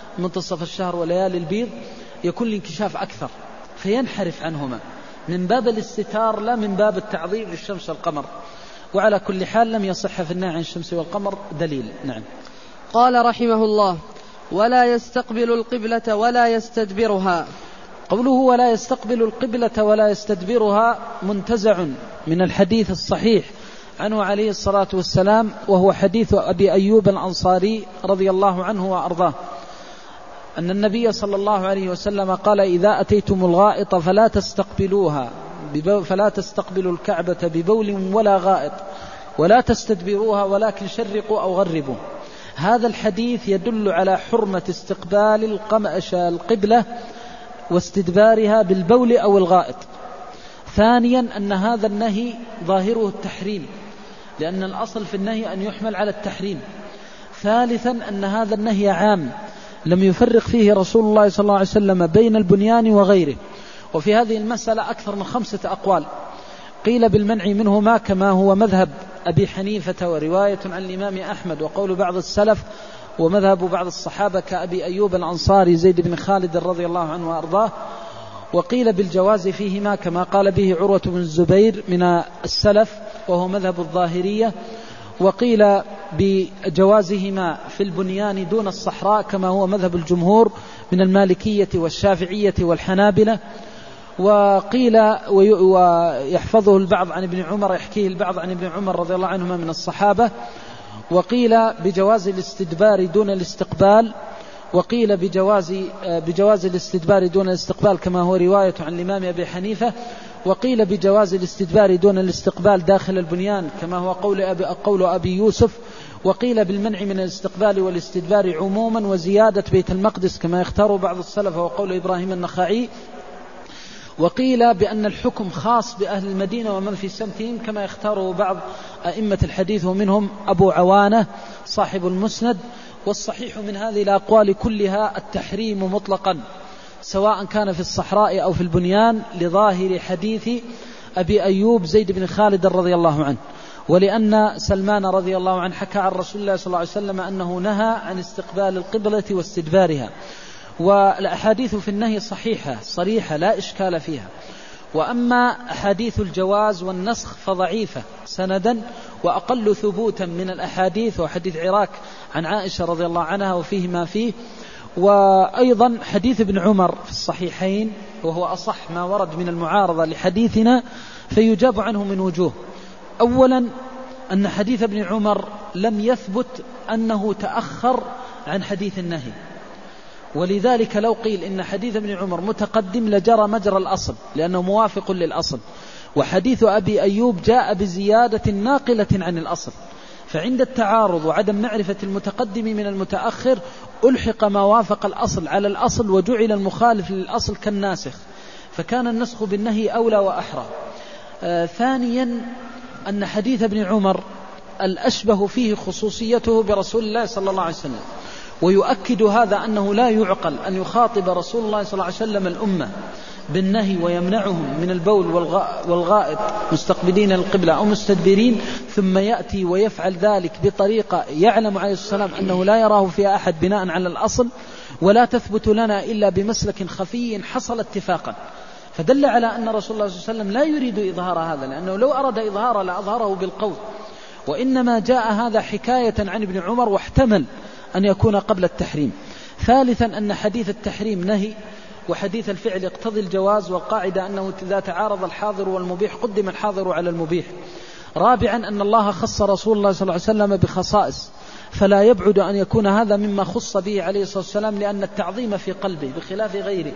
منتصف الشهر وليالي البيض يكون الانكشاف أكثر فينحرف عنهما من باب الاستتار لا من باب التعظيم للشمس والقمر. وعلى كل حال لم يصح في النهي عن الشمس والقمر دليل. نعم. قال رحمه الله: ولا يستقبل القبلة ولا يستدبرها. قوله ولا يستقبل القبلة ولا يستدبرها منتزع من الحديث الصحيح عنه عليه الصلاة والسلام، وهو حديث أبي أيوب الأنصاري رضي الله عنه وأرضاه أن النبي صلى الله عليه وسلم قال: إذا أتيتم الغائط فلا تستقبلوها فلا تستقبلوا الكعبة ببول ولا غائط ولا تستدبروها ولكن شرقوا أو غربوا. هذا الحديث يدل على حرمة استقبال القبلة واستدبارها بالبول أو الغائط. ثانيا أن هذا النهي ظاهره التحريم، لأن الأصل في النهي أن يحمل على التحريم. ثالثا أن هذا النهي عام لم يفرق فيه رسول الله صلى الله عليه وسلم بين البنيان وغيره. وفي هذه المسألة أكثر من خمسة أقوال، قيل بالمنع منهما كما هو مذهب أبي حنيفة ورواية عن الإمام أحمد وقول بعض السلف ومذهب بعض الصحابة كأبي أيوب الأنصاري زيد بن خالد رضي الله عنه وأرضاه. وقيل بالجواز فيهما كما قال به عروة بن الزبير من السلف وهو مذهب الظاهرية. وقيل بجوازهما في البنيان دون الصحراء كما هو مذهب الجمهور من المالكية والشافعية والحنابلة. وقيل ويحفظه البعض عن ابن عمر، يحكيه البعض عن ابن عمر رضي الله عنهما من الصحابة. وقيل بجواز الاستدبار دون الاستقبال، وقيل بجواز بجواز الاستدبار دون الاستقبال كما هو رواية عن الإمام أبي حنيفة. وقيل بجواز الاستدبار دون الاستقبال داخل البنيان كما هو قول أبي, قول أبي يوسف. وقيل بالمنع من الاستقبال والاستدبار عموما وزيادة بيت المقدس كما يختار بعض السلف وقول إبراهيم النخعي. وقيل بأن الحكم خاص بأهل المدينة ومن في سمتهم كما يختاره بعض أئمة الحديث ومنهم أبو عوانة صاحب المسند. والصحيح من هذه الأقوال كلها التحريم مطلقا سواء كان في الصحراء أو في البنيان لظاهر حديث أبي أيوب زيد بن خالد رضي الله عنه، ولأن سلمان رضي الله عنه حكى عن رسول الله صلى الله عليه وسلم أنه نهى عن استقبال القبلة واستدبارها. والأحاديث في النهي صحيحة صريحة لا إشكال فيها. وأما أحاديث الجواز والنسخ فضعيفة سندا وأقل ثبوتا من الأحاديث، وحديث عراك عن عائشة رضي الله عنها وفيه ما فيه. وأيضا حديث ابن عمر في الصحيحين وهو أصح ما ورد من المعارضة لحديثنا، فيجاب عنه من وجوه. أولا أن حديث ابن عمر لم يثبت أنه تأخر عن حديث النهي، ولذلك لو قيل إن حديث ابن عمر متقدم لجرى مجرى الأصل لأنه موافق للأصل. وحديث أبي أيوب جاء بزيادة ناقلة عن الأصل، فعند التعارض وعدم معرفة المتقدم من المتأخر ألحق ما وافق الأصل على الأصل وجعل المخالف للأصل كالناسخ، فكان النسخ بالنهي أولى وأحرى. آه ثانيا أن حديث ابن عمر الأشبه فيه خصوصيته برسول الله صلى الله عليه وسلم، ويؤكد هذا أنه لا يعقل أن يخاطب رسول الله صلى الله عليه وسلم الأمة بالنهي ويمنعهم من البول والغائط مستقبلين القبلة أو مستدبرين، ثم يأتي ويفعل ذلك بطريقة يعلم عليه الصلاة والسلام أنه لا يراه في أحد بناء على الأصل، ولا تثبت لنا إلا بمسلك خفي حصل اتفاقا. فدل على أن رسول الله صلى الله عليه وسلم لا يريد إظهار هذا، لأنه لو أراد إظهاره لأظهره بالقول، وإنما جاء هذا حكاية عن ابن عمر واحتمل أن يكون قبل التحريم. ثالثا أن حديث التحريم نهي، وحديث الفعل يقتضي الجواز، والقاعدة أنه إذا تعارض الحاضر والمبيح قدم الحاضر على المبيح. رابعا أن الله خص رسول الله صلى الله عليه وسلم بخصائص، فلا يبعد أن يكون هذا مما خص به عليه الصلاة والسلام لأن التعظيم في قلبه بخلاف غيره.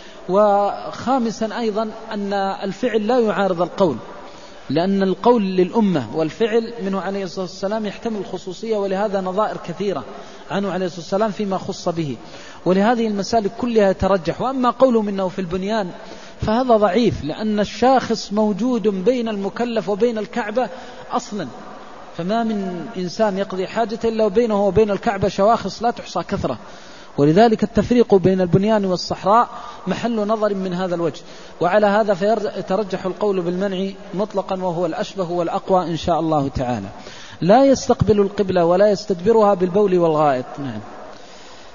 وخامسا أيضا أن الفعل لا يعارض القول، لأن القول للأمة والفعل منه عليه الصلاة والسلام يحتمل الخصوصية، ولهذا نظائر كثيرة عنه عليه الصلاة والسلام فيما خص به، ولهذه المسالك كلها يترجح. وأما قوله منه في البنيان فهذا ضعيف، لأن الشاخص موجود بين المكلف وبين الكعبة أصلا، فما من إنسان يقضي حاجته إلا وبينه وبين الكعبة شواخص لا تحصى كثرة، ولذلك التفريق بين البنيان والصحراء محل نظر من هذا الوجه. وعلى هذا فيترجح القول بالمنع مطلقا وهو الأشبه والأقوى إن شاء الله تعالى. لا يستقبل القبلة ولا يستدبرها بالبول والغائط. نعم.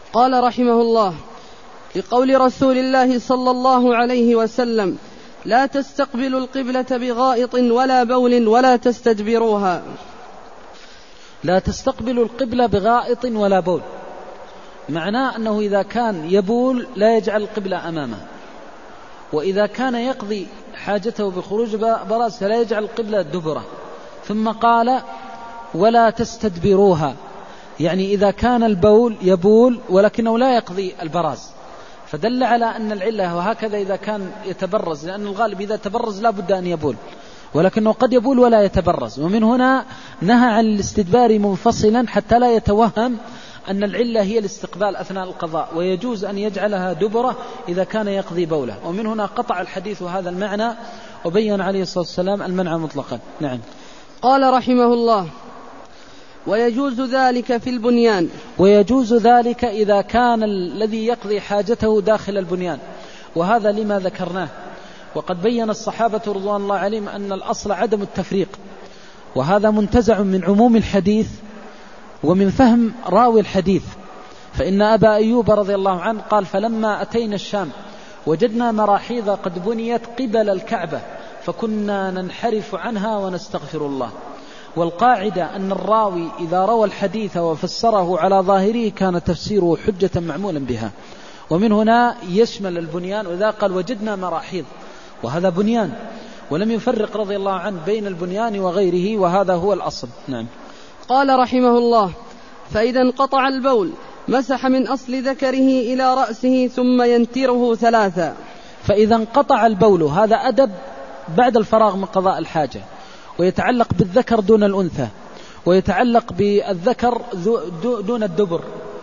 قال رحمه الله: لقول رسول الله صلى الله عليه وسلم: لا تستقبلوا القبلة بغائط ولا بول ولا تستدبروها. لا تستقبلوا القبلة بغائط ولا بول، معناه أنه إذا كان يبول لا يجعل القبلة أمامه، وإذا كان يقضي حاجته بخروج براز فلا يجعل القبلة دبره. ثم قال: ولا تستدبروها، يعني إذا كان البول يبول ولكنه لا يقضي البراز، فدل على أن العلة. وهكذا إذا كان يتبرز، لأن الغالب إذا تبرز لا بد أن يبول، ولكنه قد يبول ولا يتبرز. ومن هنا نهى عن الاستدبار منفصلا حتى لا يتوهم أن العلة هي الاستقبال أثناء القضاء، ويجوز أن يجعلها دبرة إذا كان يقضي بوله. ومن هنا قطع الحديث هذا المعنى وبين عليه الصلاة والسلام المنع مطلقا. نعم. قال رحمه الله: ويجوز ذلك في البنيان. ويجوز ذلك إذا كان الذي يقضي حاجته داخل البنيان، وهذا لما ذكرناه. وقد بين الصحابة رضوان الله عليهم أن الأصل عدم التفريق، وهذا منتزع من عموم الحديث ومن فهم راوي الحديث. فإن أبا أيوب رضي الله عنه قال: فلما أتينا الشام وجدنا مراحيض قد بنيت قبل الكعبة فكنا ننحرف عنها ونستغفر الله. والقاعدة أن الراوي إذا روى الحديث وفسره على ظاهره كان تفسيره حجة معمولا بها. ومن هنا يشمل البنيان، وإذا قال وجدنا مراحيض وهذا بنيان، ولم يفرق رضي الله عنه بين البنيان وغيره، وهذا هو الأصل. نعم. قال رحمه الله: فإذا انقطع البول مسح من أصل ذكره إلى رأسه ثم ينتره ثلاثا. فإذا انقطع البول، هذا أدب بعد الفراغ من قضاء الحاجة، ويتعلق بالذكر دون الأنثى، ويتعلق بالذكر دون الدبر.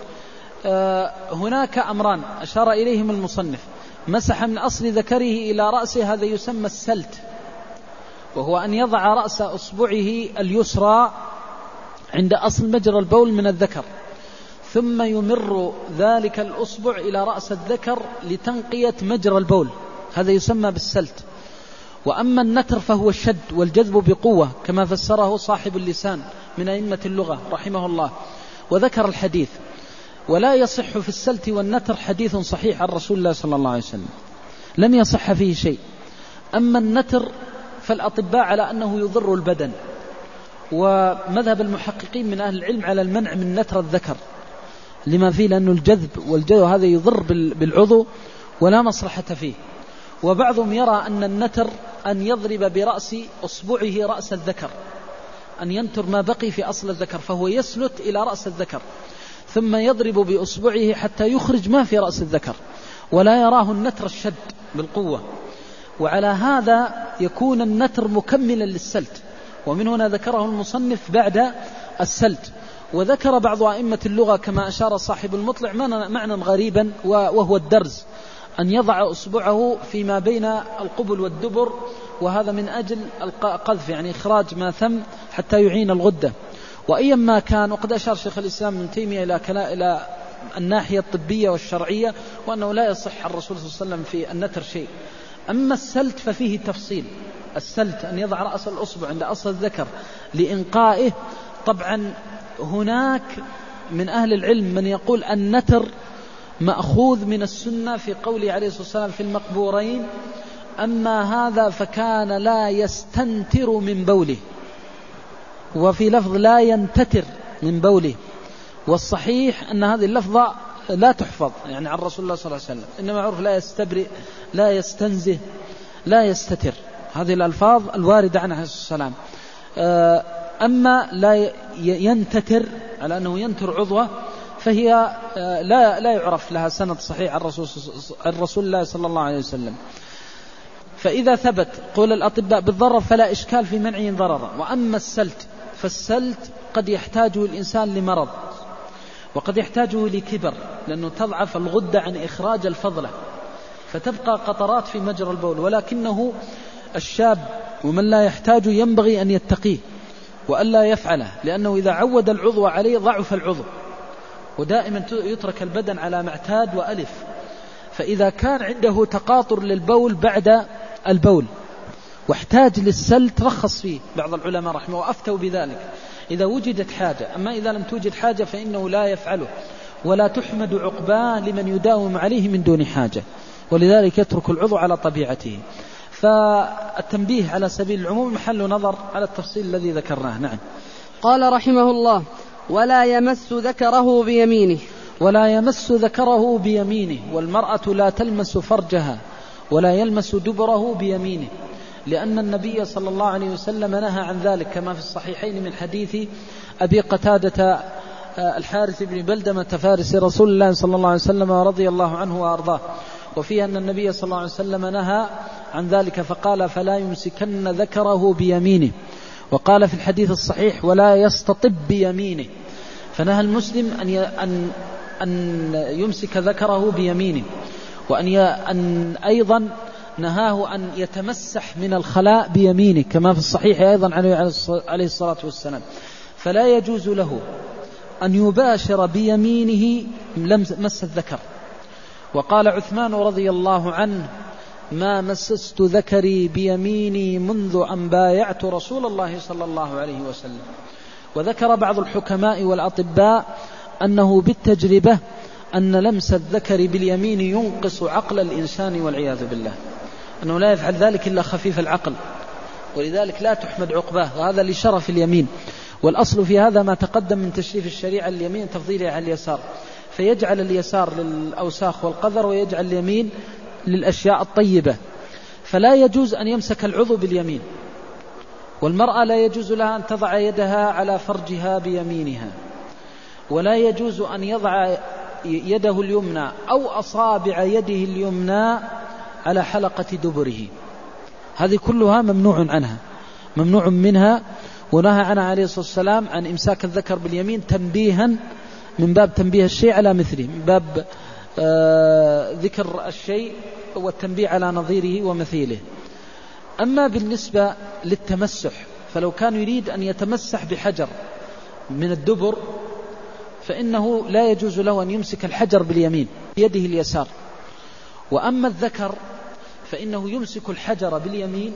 هناك أمران أشار إليهم المصنف: مسح من أصل ذكره إلى رأسه، هذا يسمى السلت، وهو أن يضع رأس أصبعه اليسرى عند أصل مجرى البول من الذكر، ثم يمر ذلك الأصبع إلى رأس الذكر لتنقية مجرى البول، هذا يسمى بالسلت. وأما النتر فهو الشد والجذب بقوة، كما فسره صاحب اللسان من أئمة اللغة رحمه الله وذكر الحديث. ولا يصح في السلت والنتر حديث صحيح عن رسول الله صلى الله عليه وسلم، لم يصح فيه شيء. أما النتر فالأطباء على أنه يضر البدن، ومذهب المحققين من أهل العلم على المنع من نتر الذكر لما فيه، لأنه الجذب والجذب هذا يضر بالعضو ولا مصلحة فيه. وبعضهم يرى أن النتر أن يضرب برأس أصبعه رأس الذكر، أن ينتر ما بقي في أصل الذكر، فهو يسلت إلى رأس الذكر ثم يضرب بأصبعه حتى يخرج ما في رأس الذكر، ولا يراه النتر الشد بالقوة. وعلى هذا يكون النتر مكملا للسلت، ومن هنا ذكره المصنف بعد السلت. وذكر بعض أئمة اللغة كما أشار صاحب المطلع معنى غريبا، وهو الدرز، أن يضع أصبعه فيما بين القبل والدبر، وهذا من أجل القذف، يعني إخراج ما ثم حتى يعين الغدة. وأيا ما كان، وقد أشار شيخ الإسلام ابن تيمية إلى إلى الناحية الطبية والشرعية، وأنه لا يصح عن الرسول صلى الله عليه وسلم في النتر شيء. أما السلت ففيه تفصيل. السلت أن يضع رأس الأصبع عند أصل الذكر لإنقائه. طبعا هناك من أهل العلم من يقول النتر مأخوذ من السنة في قوله عليه الصلاة والسلام في المقبورين: أما هذا فكان لا يستنتر من بوله، وفي لفظ لا ينتتر من بوله. والصحيح أن هذه اللفظة لا تحفظ يعني عن رسول الله صلى الله عليه وسلم، إنما عرف لا يستبرئ، لا يستنزه، لا يستتر، هذه الألفاظ الواردة عنه عليه الصلاة والسلام. أما لا ينتتر على أنه ينتر عضوه فهي لا لا يعرف لها سند صحيح عن رسول عن رسول الله صلى الله عليه وسلم. فإذا ثبت قول الأطباء بالضرر فلا إشكال في منعه ضررا. وأما السلت فالسلت قد يحتاجه الإنسان لمرض، وقد يحتاجه لكبر، لأنه تضعف الغدة عن إخراج الفضلة فتبقى قطرات في مجرى البول، ولكنه الشاب ومن لا يحتاج ينبغي أن يتقيه وألا يفعله، لأنه إذا عود العضو عليه ضعف العضو، ودائما يترك البدن على معتاد وألف. فإذا كان عنده تقاطر للبول بعد البول واحتاج للسلت رخص فيه بعض العلماء رحمه وأفتوا بذلك إذا وجدت حاجة. أما إذا لم توجد حاجة فإنه لا يفعله. ولا تحمد عقباه لمن يداوم عليه من دون حاجة، ولذلك يترك العضو على طبيعته. فالتنبيه على سبيل العموم محل نظر على التفصيل الذي ذكرناه. نعم. قال رحمه الله: ولا يمس ذكره بيمينه. ولا يمس ذكره بيمينه، والمرأة لا تلمس فرجها ولا يلمس دبره بيمينه، لأن النبي صلى الله عليه وسلم نهى عن ذلك كما في الصحيحين من حديث أبي قتادة الحارث بن بلدمة فارس رسول الله صلى الله عليه وسلم رضي الله عنه وأرضاه، وفيه أن النبي صلى الله عليه وسلم نهى عن ذلك فقال: فلا يمسكن ذكره بيمينه. وقال في الحديث الصحيح: ولا يستطب بيمينه. فنهى المسلم أن أن أن يمسك ذكره بيمينه، وأن أن أيضا نهاه أن يتمسح من الخلاء بيمينه كما في الصحيح أيضا عليه الصلاة والسلام. فلا يجوز له أن يباشر بيمينه مس الذكر. وقال عثمان رضي الله عنه: ما مسست ذكري بيميني منذ أن بايعت رسول الله صلى الله عليه وسلم. وذكر بعض الحكماء والأطباء أنه بالتجربة أن لمس الذكر باليمين ينقص عقل الإنسان والعياذ بالله، أنه لا يفعل ذلك إلا خفيف العقل، ولذلك لا تحمد عقباه، وهذا لشرف اليمين. والأصل في هذا ما تقدم من تشريف الشريعة اليمين تفضيلها على اليسار، فيجعل اليسار للأوساخ والقذر ويجعل اليمين للأشياء الطيبة. فلا يجوز أن يمسك العضو باليمين، والمرأة لا يجوز لها أن تضع يدها على فرجها بيمينها، ولا يجوز أن يضع يده اليمنى أو أصابع يده اليمنى على حلقة دبره. هذه كلها ممنوع عنها، ممنوع منها، ونهى عنها عليه الصلاة والسلام عن إمساك الذكر باليمين تنبيها من باب تنبيه الشيء على مثله، من باب آه ذكر الشيء والتنبيه على نظيره ومثيله. أما بالنسبة للتمسح، فلو كان يريد أن يتمسح بحجر من الدبر فإنه لا يجوز له أن يمسك الحجر باليمين بيده اليسار. وأما الذكر فإنه يمسك الحجر باليمين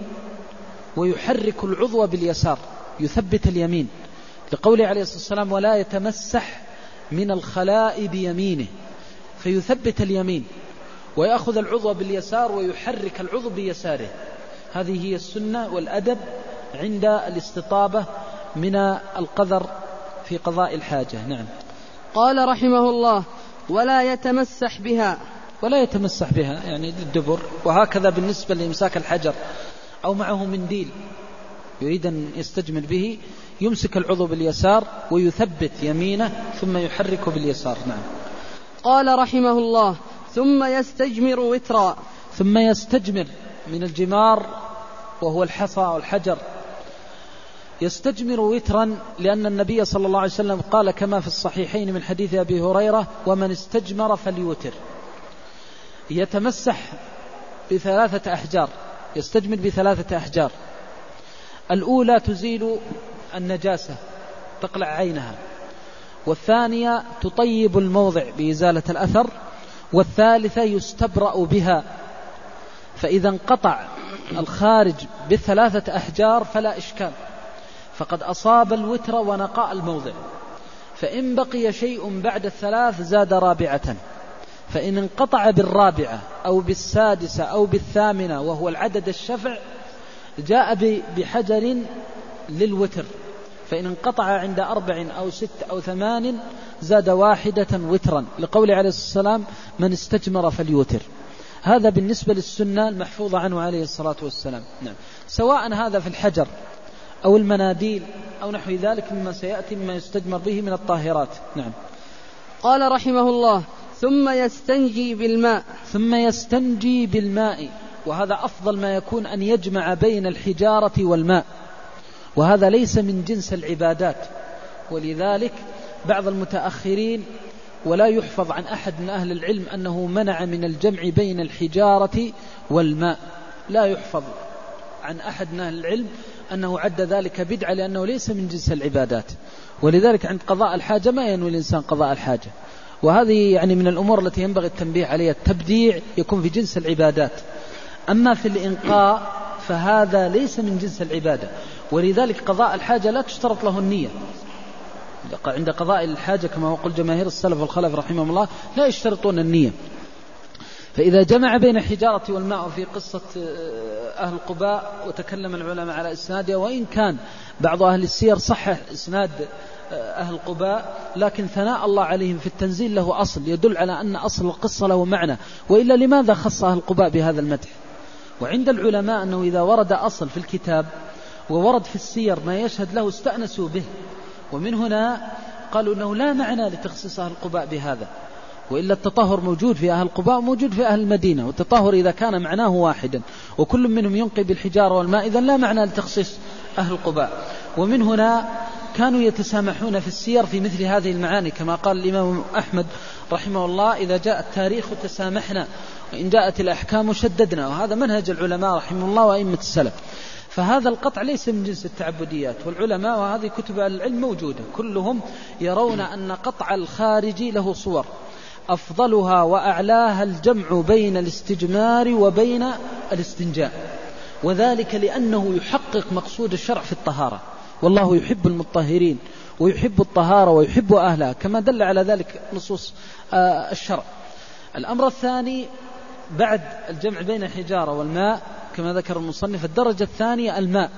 ويحرك العضو باليسار، يثبت اليمين، لقوله عليه الصلاة والسلام: ولا يتمسح من الخلاء بيمينه، فيثبت اليمين ويأخذ العضو باليسار ويحرك العضو بيساره. هذه هي السنة والأدب عند الاستطابة من القذر في قضاء الحاجة. نعم. قال رحمه الله: ولا يتمسح بها. ولا يتمسح بها يعني الدبر. وهكذا بالنسبة لإمساك الحجر أو معه منديل يريد أن يستجمل به، يمسك العضو باليسار ويثبت يمينه ثم يحرك باليسار. نعم. قال رحمه الله: ثم يستجمر وترا. ثم يستجمر من الجمار وهو الحصى والحجر، يستجمر وترا، لأن النبي صلى الله عليه وسلم قال كما في الصحيحين من حديث أبي هريرة: ومن استجمر فليوتر. يتمسح بثلاثة أحجار، يستجمر بثلاثة أحجار. الأولى تزيل النجاسة تقلع عينها، والثانية تطيب الموضع بإزالة الأثر، والثالثة يستبرأ بها. فإذا انقطع الخارج بالثلاثة أحجار فلا إشكال، فقد أصاب الوتر ونقاء الموضع. فإن بقي شيء بعد الثلاث زاد رابعة، فإن انقطع بالرابعة أو بالسادسة أو بالثامنة وهو العدد الشفع جاء بحجر للوتر، فإن انقطع عند أربع أو ست أو ثمان زاد واحدة وترا، لقول عليه الصلاة والسلام: من استجمر فليوتر. هذا بالنسبة للسنة المحفوظة عنه عليه الصلاة والسلام. نعم. سواء هذا في الحجر أو المناديل أو نحو ذلك مما سيأتي مما يستجمر به من الطاهرات. نعم. قال رحمه الله: ثم يستنجي بالماء. ثم يستنجي بالماء، وهذا أفضل ما يكون أن يجمع بين الحجارة والماء، وهذا ليس من جنس العبادات. ولذلك بعض المتأخرين، ولا يحفظ عن أحد من أهل العلم أنه منع من الجمع بين الحجارة والماء، لا يحفظ عن أحد من أهل العلم أنه عد ذلك بدعة، لأنه ليس من جنس العبادات. ولذلك عند قضاء الحاجة ما ينوي الإنسان قضاء الحاجة، وهذه يعني من الأمور التي ينبغي التنبيه عليها. التبديع يكون في جنس العبادات، أما في الإنقاء فهذا ليس من جنس العبادة، ولذلك قضاء الحاجة لا تشترط له النية، عند قضاء الحاجة كما يقول جماهير السلف والخلف رحمهم الله لا يشترطون النية. فإذا جمع بين الحجارة والماء في قصة أهل قباء وتكلم العلماء على إسنادها، وإن كان بعض أهل السير صحح إسناد أهل قباء، لكن ثناء الله عليهم في التنزيل له أصل يدل على أن أصل القصة له معنى، وإلا لماذا خص أهل قباء بهذا المدح؟ وعند العلماء أنه إذا ورد أصل في الكتاب وورد في السير ما يشهد له استأنسوا به، ومن هنا قالوا أنه لا معنى لتخصيص أهل قباء بهذا، وإلا التطهر موجود في أهل قباء وموجود في أهل المدينة، والتطهر إذا كان معناه واحدا وكل منهم ينقي بالحجارة والماء إذن لا معنى لتخصيص أهل قباء. ومن هنا كانوا يتسامحون في السير في مثل هذه المعاني، كما قال الإمام أحمد رحمه الله: إذا جاء التاريخ تسامحنا، وإن جاءت الأحكام شددنا. وهذا منهج العلماء رحمه الله وأئمة السلف. فهذا القطع ليس من جنس التعبديات، والعلماء وهذه كتب العلم موجودة كلهم يرون أن قطع الخارج له صور، أفضلها وأعلاها الجمع بين الاستجمار وبين الاستنجاء، وذلك لأنه يحقق مقصود الشرع في الطهارة، والله يحب المطهرين ويحب الطهارة ويحب أهلها، كما دل على ذلك نصوص الشرع. الأمر الثاني بعد الجمع بين الحجارة والماء كما ذكر المصنف، الدرجة الثانية الماء،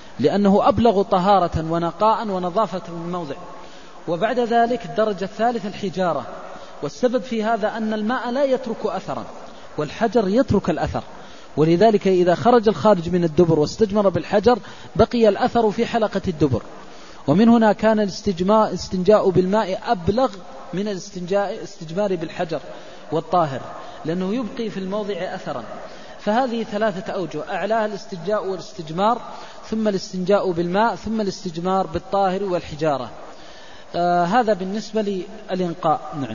لأنه أبلغ طهارة ونقاء ونظافة من الموضع. وبعد ذلك الدرجة الثالثة الحجارة، والسبب في هذا أن الماء لا يترك أثرا والحجر يترك الأثر، ولذلك إذا خرج الخارج من الدبر واستجمر بالحجر بقي الأثر في حلقة الدبر. ومن هنا كان الاستنجاء بالماء أبلغ من الاستجمار بالحجر والطاهر، لأنه يبقي في الموضع أثرا. فهذه ثلاثة أوجه: أعلاها الاستنجاء والاستجمار، ثم الاستنجاء بالماء، ثم الاستجمار بالطاهر والحجارة. آه هذا بالنسبة للإنقاء. نعم.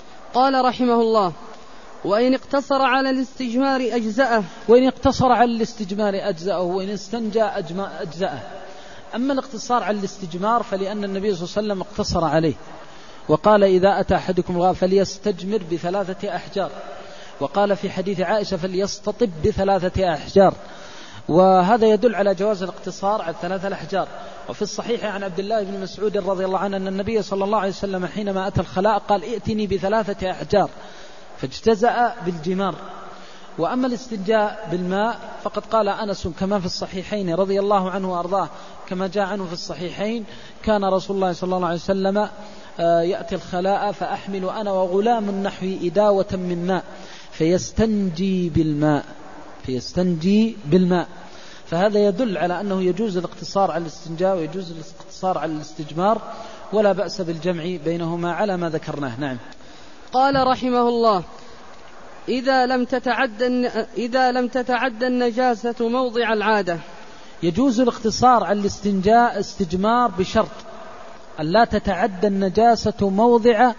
قال رحمه الله: وإن اقتصر على الاستجمار أجزأه. وإن اقتصر على الاستجمار أجزأه، وإن استنجى أجزأه. أما الاقتصار على الاستجمار فلأن النبي صلى الله عليه وسلم اقتصر عليه، وقال: إذا أتى أحدكم الغائط فليستجمر بثلاثة أحجار، وقال في حديث عائشة: فليستطب بثلاثة أحجار. وهذا يدل على جواز الاقتصار على ثلاثة الأحجار. وفي الصحيح عن عبد الله بن مسعود رضي الله عنه أن النبي صلى الله عليه وسلم حينما أتى الخلاء قال: ائتني بثلاثة أحجار، فاجتزأ بالجمار. وأما الاستنجاء بالماء فقد قال أنس كما في الصحيحين رضي الله عنه وأرضاه، كما جاء عنه في الصحيحين: كان رسول الله صلى الله عليه وسلم يأتي الخلاء فأحمل أنا وغلام نحوي إداوة من ماء فيستنجي بالماء فيستنجي بالماء فهذا يدل على أنه يجوز الاقتصار على الاستنجاء ويجوز الاقتصار على الاستجمار، ولا بأس بالجمع بينهما على ما ذكرناه. نعم. قال رحمه الله: إذا لم تتعدى إذا لم تتعدى النجاسة موضع العادة. يجوز الاقتصار على الاستنجاء استجمار بشرط أن لا تتعدى النجاسة موضع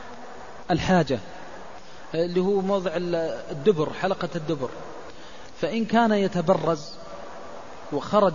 الحاجة، اللي هو موضع الدبر، حلقة الدبر. فإن كان يتبرز وخرج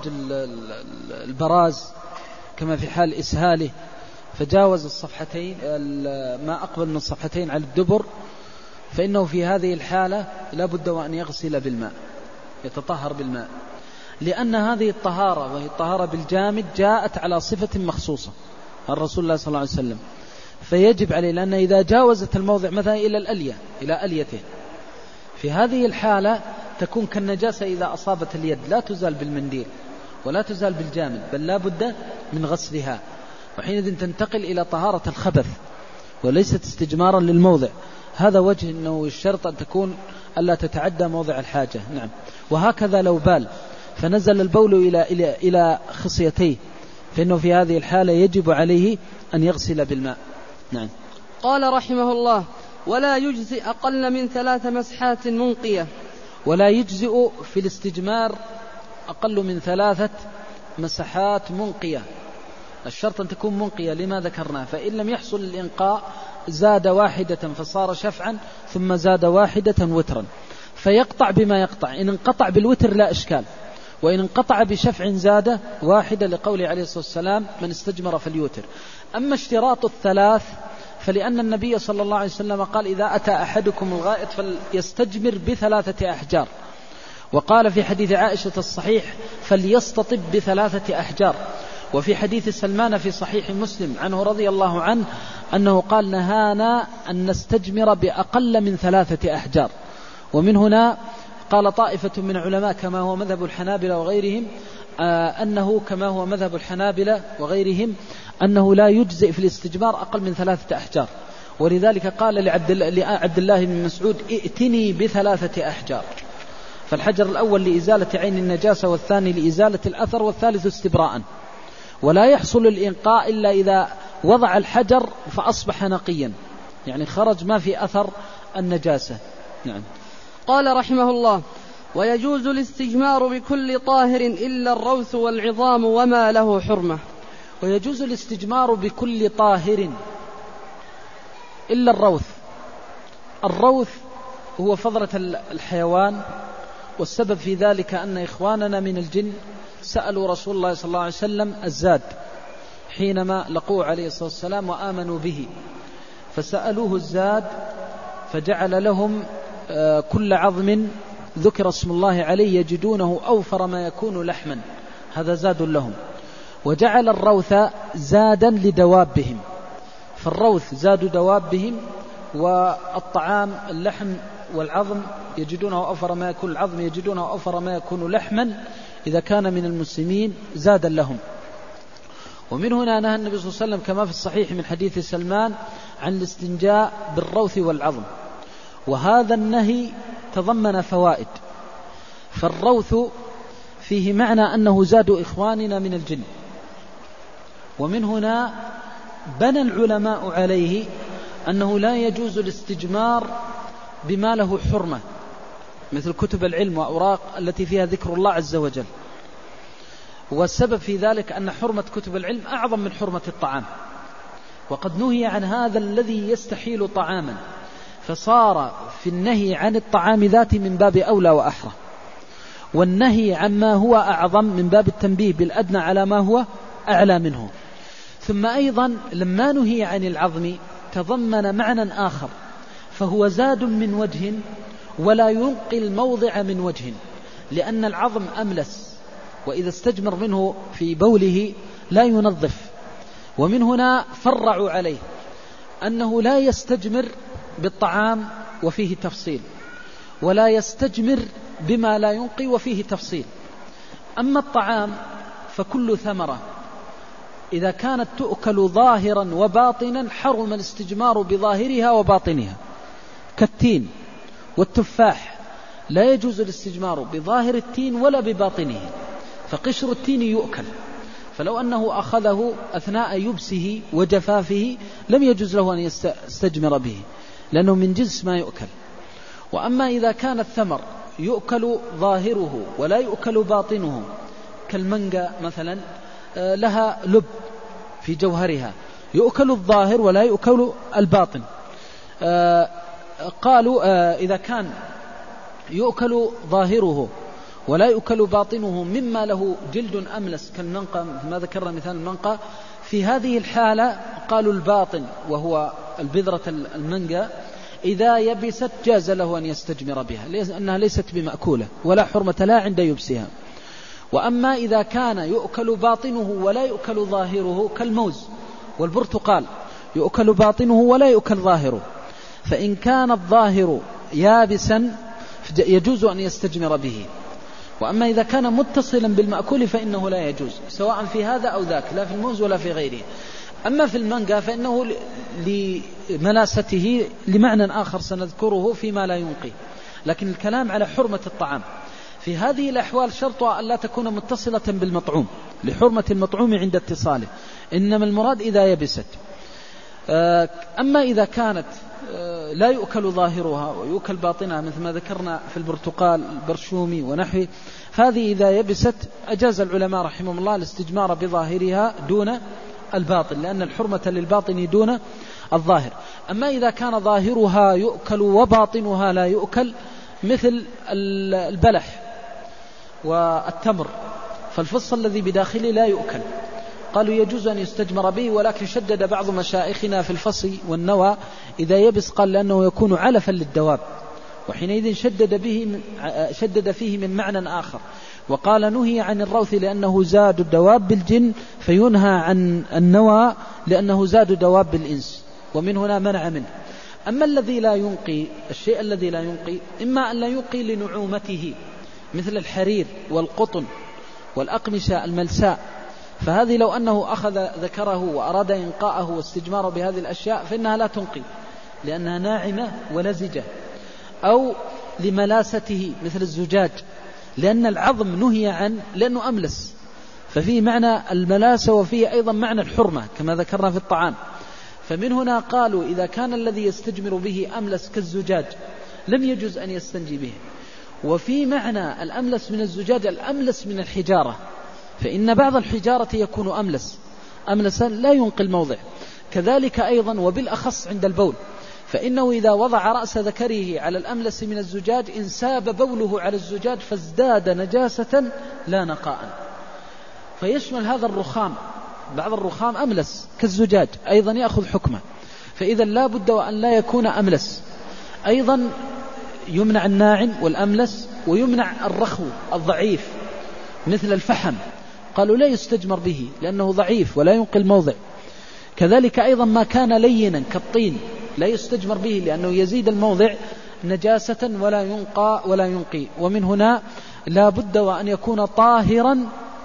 البراز كما في حال إسهاله فجاوز الصفحتين، ما أقبل من الصفحتين على الدبر، فإنه في هذه الحالة لا بد وأن يغسل بالماء، يتطهر بالماء، لأن هذه الطهارة وهي الطهارة بالجامد جاءت على صفة مخصوصة عن رسول الله صلى الله عليه وسلم، فيجب عليه، لأن إذا جاوزت الموضع مثلا إلى الألية إلى أليته في هذه الحالة تكون كالنجاسة إذا أصابت اليد، لا تزال بالمنديل ولا تزال بالجامد، بل لا بد من غسلها، وحينئذ تنتقل إلى طهارة الخبث وليست استجمارا للموضع. هذا وجه أنه الشرط أن تكون ألا تتعدى موضع الحاجة. نعم. وهكذا لو بال فنزل البول إلى, إلى, إلى خصيتيه فإنه في هذه الحالة يجب عليه أن يغسل بالماء. نعم. قال رحمه الله: ولا يجزئ أقل من ثلاث مسحات منقية. ولا يجزئ في الاستجمار أقل من ثلاثة مسحات منقية. الشرط أن تكون منقية لما ذكرناه، فإن لم يحصل الإنقاء زاد واحدة فصار شفعا، ثم زاد واحدة وترا، فيقطع بما يقطع. إن انقطع بالوتر لا إشكال، وإن انقطع بشفع زاد واحدة، لقوله عليه الصلاة والسلام: من استجمر فليوتر. أما اشتراط الثلاث فلأن النبي صلى الله عليه وسلم قال: إذا أتى أحدكم الغائط فليستجمر بثلاثة أحجار، وقال في حديث عائشة الصحيح: فليستطب بثلاثة أحجار. وفي حديث سلمان في صحيح مسلم عنه رضي الله عنه أنه قال نهانا أن نستجمر بأقل من ثلاثة أحجار. ومن هنا قال طائفة من علماء كما هو مذهب الحنابلة وغيرهم آه أنه كما هو مذهب الحنابلة وغيرهم أنه لا يجزئ في الاستجمار أقل من ثلاثة أحجار. ولذلك قال لعبد الله بن مسعود ائتني بثلاثة أحجار. فالحجر الأول لإزالة عين النجاسة، والثاني لإزالة الأثر، والثالث استبراء. ولا يحصل الإنقاء إلا إذا وضع الحجر فأصبح نقيا، يعني خرج ما في أثر النجاسة. يعني قال رحمه الله: ويجوز الاستجمار بكل طاهر إلا الروث والعظام وما له حرمة. ويجوز الاستجمار بكل طاهر إلا الروث. الروث هو فضلة الحيوان، والسبب في ذلك أن إخواننا من الجن سألوا رسول الله صلى الله عليه وسلم الزاد حينما لقوه عليه الصلاة والسلام وآمنوا به، فسألوه الزاد فجعل لهم كل عظم ذكر اسم الله عليه يجدونه أوفر ما يكون لحما، هذا زاد لهم. وجعل الروث زادا لدوابهم، فالروث زاد دوابهم، والطعام اللحم والعظم يجدونه أوفر ما يكون العظم يجدونه أوفر ما يكون لحما إذا كان من المسلمين زادا لهم. ومن هنا نهى النبي صلى الله عليه وسلم كما في الصحيح من حديث سلمان عن الاستنجاء بالروث والعظم، وهذا النهي تضمن فوائد. فالروث فيه معنى أنه زاد إخواننا من الجن، ومن هنا بنى العلماء عليه أنه لا يجوز الاستجمار بما له حرمة مثل كتب العلم وأوراق التي فيها ذكر الله عز وجل. والسبب في ذلك أن حرمة كتب العلم أعظم من حرمة الطعام، وقد نهي عن هذا الذي يستحيل طعاما، فصار في النهي عن الطعام ذاته من باب أولى وأحرى، والنهي عما هو أعظم من باب التنبيه بالأدنى على ما هو أعلى منه. ثم أيضا لما نهي عن العظم تضمن معنى آخر، فهو زاد من وجه ولا ينقي الموضع من وجه، لأن العظم أملس، وإذا استجمر منه في بوله لا ينظف. ومن هنا فرعوا عليه أنه لا يستجمر بالطعام وفيه تفصيل، ولا يستجمر بما لا ينقي وفيه تفصيل. أما الطعام فكل ثمرة إذا كانت تؤكل ظاهرا وباطنا حرم الاستجمار بظاهرها وباطنها، كالتين والتفاح لا يجوز الاستجمار بظاهر التين ولا بباطنه، فقشر التين يؤكل، فلو أنه أخذه أثناء يبسه وجفافه لم يجوز له أن يستجمر به لأنه من جنس ما يؤكل. وأما إذا كان الثمر يؤكل ظاهره ولا يؤكل باطنه كالمانجا مثلا لها لب في جوهرها، يؤكل الظاهر ولا يؤكل الباطن. قالوا إذا كان يؤكل ظاهره ولا يؤكل باطنه مما له جلد أملس كالمنقى ما ذكرنا مثال المنقى، في هذه الحالة قالوا الباطن وهو البذرة المانجا إذا يبست جاز له أن يستجمر بها لأنها ليست بمأكولة ولا حرمة لا عند يبسها. وأما إذا كان يؤكل باطنه ولا يؤكل ظاهره كالموز والبرتقال يؤكل باطنه ولا يؤكل ظاهره، فإن كان الظاهر يابسا يجوز أن يستجمر به. وأما إذا كان متصلا بالمأكول فإنه لا يجوز سواء في هذا أو ذاك، لا في الموز ولا في غيره. أما في المانجا فإنه لملاسته لمعنى آخر سنذكره فيما لا ينقي، لكن الكلام على حرمة الطعام في هذه الأحوال شرطها أن لا تكون متصلة بالمطعوم لحرمة المطعوم عند اتصاله، إنما المراد إذا يبست. أما إذا كانت لا يؤكل ظاهرها ويؤكل باطنها مثل ما ذكرنا في البرتقال البرشومي ونحوه، هذه إذا يبست أجاز العلماء رحمهم الله الاستجمار بظاهرها دون الباطن، لأن الحرمة للباطن دون الظاهر. أما إذا كان ظاهرها يؤكل وباطنها لا يؤكل مثل البلح والتمر، فالفص الذي بداخله لا يؤكل، قالوا يجوز أن يستجمر به، ولكن شدد بعض مشائخنا في الفص والنوى إذا يبس قال لأنه يكون علفا للدواب، وحينئذ شدد به شدد فيه من معنى آخر، وقال نهي عن الروث لأنه زاد دواب الجن، فينهى عن النوى لأنه زاد دواب الإنس، ومن هنا منع منه. أما الذي لا ينقي، الشيء الذي لا ينقي إما أن لا ينقي لنعومته مثل الحرير والقطن والأقمشة الملساء، فهذه لو أنه أخذ ذكره وأراد إنقاءه واستجماره بهذه الأشياء فإنها لا تنقي لأنها ناعمة ولزجة. أو لملاسته مثل الزجاج، لأن العظم نهي عن لأنه أملس، ففيه معنى الملاسة وفيه أيضا معنى الحرمة كما ذكرنا في الطعام. فمن هنا قالوا إذا كان الذي يستجمر به أملس كالزجاج لم يجوز أن يستنجي به. وفي معنى الأملس من الزجاج الأملس من الحجارة، فإن بعض الحجارة يكون أملس أملسا لا ينقي الموضع. كذلك أيضا وبالأخص عند البول، فإنه إذا وضع رأس ذكره على الأملس من الزجاج انساب بوله على الزجاج فازداد نجاسة لا نقاء. فيشمل هذا الرخام، بعض الرخام أملس كالزجاج أيضا يأخذ حكمه، فإذا لا بد وأن لا يكون أملس. أيضا يمنع الناعم والأملس، ويمنع الرخو الضعيف مثل الفحم، قالوا لا يستجمر به لأنه ضعيف ولا ينقي الموضع. كذلك أيضا ما كان لينا كالطين لا يستجمر به لأنه يزيد الموضع نجاسة ولا ينقى ولا ينقي. ومن هنا لا بد وأن يكون طاهرا،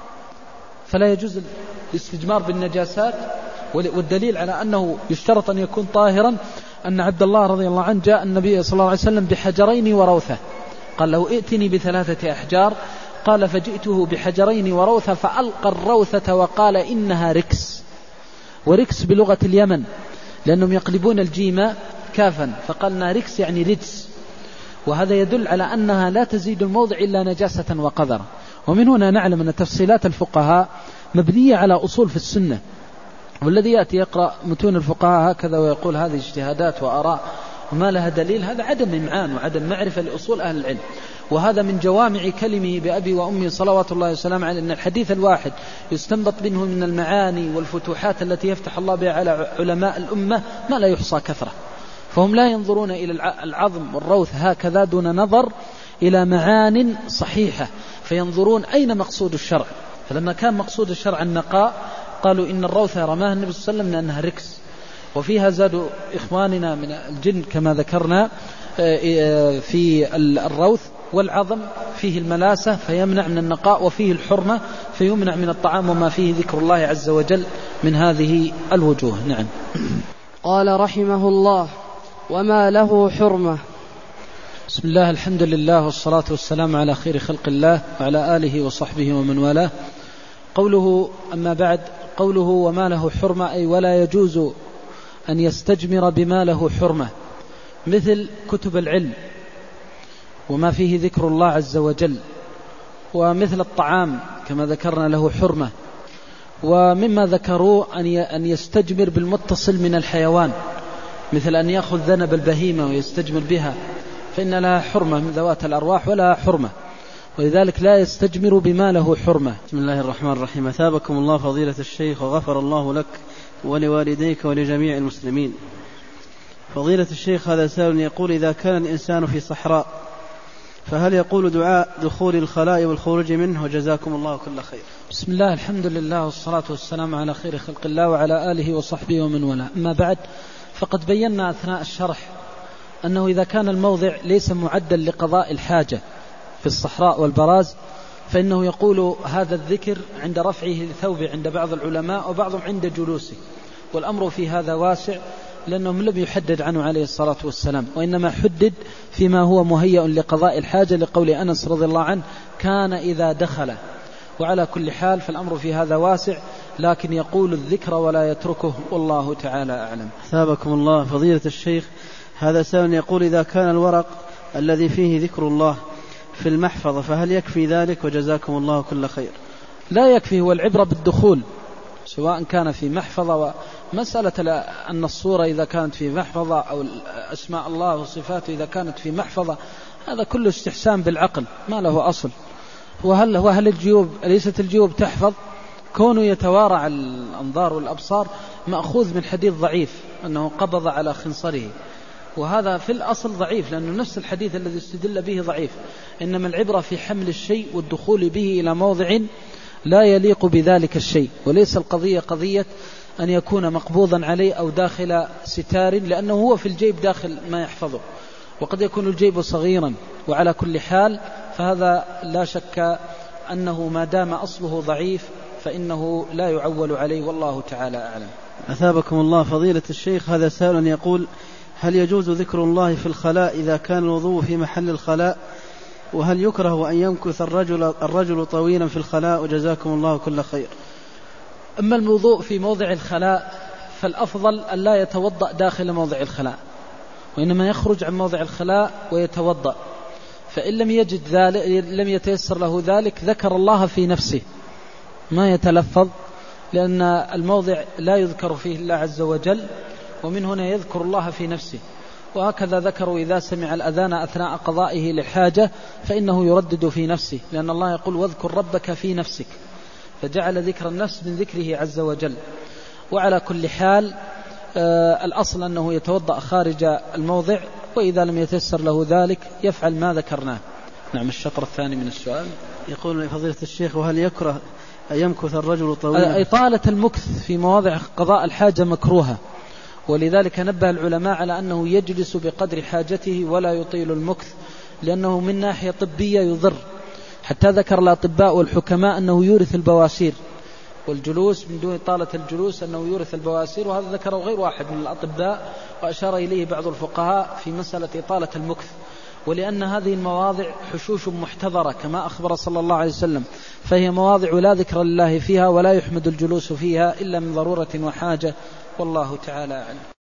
فلا يجوز الاستجمار بالنجاسات. والدليل على أنه يشترط أن يكون طاهرا أن عبد الله رضي الله عنه جاء النبي صلى الله عليه وسلم بحجرين وروثة، قال له ائتني بثلاثة أحجار، قال فجئته بحجرين وروثة، فألقى الروثة وقال إنها ركس. وركس بلغة اليمن لأنهم يقلبون الجيم كافا، فقالنا ركس يعني رجس، وهذا يدل على أنها لا تزيد الموضع إلا نجاسة وقذرة. ومن هنا نعلم أن تفصيلات الفقهاء مبنية على أصول في السنة، والذي يأتي يقرأ متون الفقهاء هكذا ويقول هذه اجتهادات وآراء وما لها دليل، هذا عدم إمعان وعدم معرفة لأصول أهل العلم. وهذا من جوامع كلمه بأبي وأمي صلوات الله وسلام عليه، أن الحديث الواحد يستنبط منه من المعاني والفتوحات التي يفتح الله بها على علماء الأمة ما لا يحصى كثرة. فهم لا ينظرون إلى العظم والروث هكذا دون نظر إلى معان صحيحة، فينظرون أين مقصود الشرع. فلما كان مقصود الشرع النقاء قالوا إن الروث رماه النبي صلى الله عليه وسلم لأنها ركس. وفيها زادوا إخواننا من الجن كما ذكرنا في الروث، والعظم فيه الملاسة فيمنع من النقاء، وفيه الحرمة فيمنع من الطعام وما فيه ذكر الله عز وجل من هذه الوجوه. نعم. قال رحمه الله: وما له حرمة. بسم الله، الحمد لله والصلاة والسلام على خير خلق الله وعلى آله وصحبه ومن والاه. قوله أما بعد، قوله وما له حرمة أي ولا يجوز أن يستجمر بما له حرمة، مثل كتب العلم وما فيه ذكر الله عز وجل، ومثل الطعام كما ذكرنا له حرمة. ومما ذكروا أن يستجمر بالمتصل من الحيوان، مثل أن يأخذ ذنب البهيمة ويستجمر بها، فإن لها حرمة من ذوات الأرواح ولها حرمة، ولذلك لا يستجمر بما له حرمة. بسم الله الرحمن الرحيم. أثابكم الله فضيلة الشيخ وغفر الله لك ولوالديك ولجميع المسلمين. فضيلة الشيخ، هذا سائل يقول: إذا كان الإنسان في صحراء فهل يقول دعاء دخول الخلاء والخروج منه؟ وجزاكم الله كل خير. بسم الله، الحمد لله والصلاة والسلام على خير خلق الله وعلى آله وصحبه ومن والاه. أما بعد، فقد بينا أثناء الشرح أنه إذا كان الموضع ليس معدا لقضاء الحاجة في الصحراء والبراز، فإنه يقول هذا الذكر عند رفعه لثوبه عند بعض العلماء، وبعضهم عند جلوسه، والأمر في هذا واسع، لأنهم لم يحدد عنه عليه الصلاة والسلام، وإنما حدد فيما هو مهيأ لقضاء الحاجة، لقول أنس رضي الله عنه: كان إذا دخل. وعلى كل حال فالأمر في هذا واسع، لكن يقول الذكر ولا يتركه، والله تعالى أعلم. ثابكم الله فضيلة الشيخ، هذا سائل يقول: إذا كان الورق الذي فيه ذكر الله في المحفظة فهل يكفي ذلك؟ وجزاكم الله كل خير. لا يكفي، هو العبرة بالدخول، سواء كان في محفظة. ومسألة أن الصورة إذا كانت في محفظة أو أسماء الله وصفاته إذا كانت في محفظة، هذا كله استحسان بالعقل ما له أصل. وهل وهل الجيوب ليست الجيوب تحفظ؟ كونه يتوارع الأنظار والأبصار مأخوذ من حديث ضعيف أنه قبض على خنصره، وهذا في الأصل ضعيف، لأنه نفس الحديث الذي استدل به ضعيف. إنما العبرة في حمل الشيء والدخول به إلى موضع لا يليق بذلك الشيء، وليس القضية قضية أن يكون مقبوضا عليه أو داخل ستار، لأنه هو في الجيب داخل ما يحفظه، وقد يكون الجيب صغيرا. وعلى كل حال فهذا لا شك أنه ما دام أصله ضعيف فإنه لا يعول عليه، والله تعالى أعلم. أثابكم الله فضيلة الشيخ، هذا سائل يقول: هل يجوز ذكر الله في الخلاء إذا كان الوضوء في محل الخلاء؟ وهل يكره أن يمكث الرجل, الرجل طويلا في الخلاء؟ وجزاكم الله كل خير. أما الوضوء في موضع الخلاء فالأفضل أن لا يتوضأ داخل موضع الخلاء، وإنما يخرج عن موضع الخلاء ويتوضأ. فإن لم يجد ذلك، لم يتيسر له ذلك، ذكر الله في نفسه، ما يتلفظ، لأن الموضع لا يذكر فيه الله عز وجل، ومن هنا يذكر الله في نفسه. وهكذا ذكروا إذا سمع الأذان أثناء قضائه للحاجة فإنه يردد في نفسه، لأن الله يقول: واذكر ربك في نفسك، فجعل ذكر النفس من ذكره عز وجل. وعلى كل حال آه الأصل أنه يتوضأ خارج الموضع، وإذا لم يتيسر له ذلك يفعل ما ذكرناه. نعم. الشطر الثاني من السؤال يقول لفضيلة الشيخ: وهل يكره أن يمكث الرجل طويلا؟ إطالة المكث في مواضع قضاء الحاجة مكروهة، ولذلك نبه العلماء على أنه يجلس بقدر حاجته ولا يطيل المكث، لأنه من ناحية طبية يضر، حتى ذكر الأطباء والحكماء أنه يورث البواسير، والجلوس من دون طالة الجلوس أنه يورث البواسير، وهذا ذكره غير واحد من الأطباء، وأشار إليه بعض الفقهاء في مسألة إطالة المكث. ولأن هذه المواضع حشوش محتضرة كما أخبر صلى الله عليه وسلم، فهي مواضع لا ذكر الله فيها، ولا يحمد الجلوس فيها إلا من ضرورة وحاجة، والله تعالى أعلم.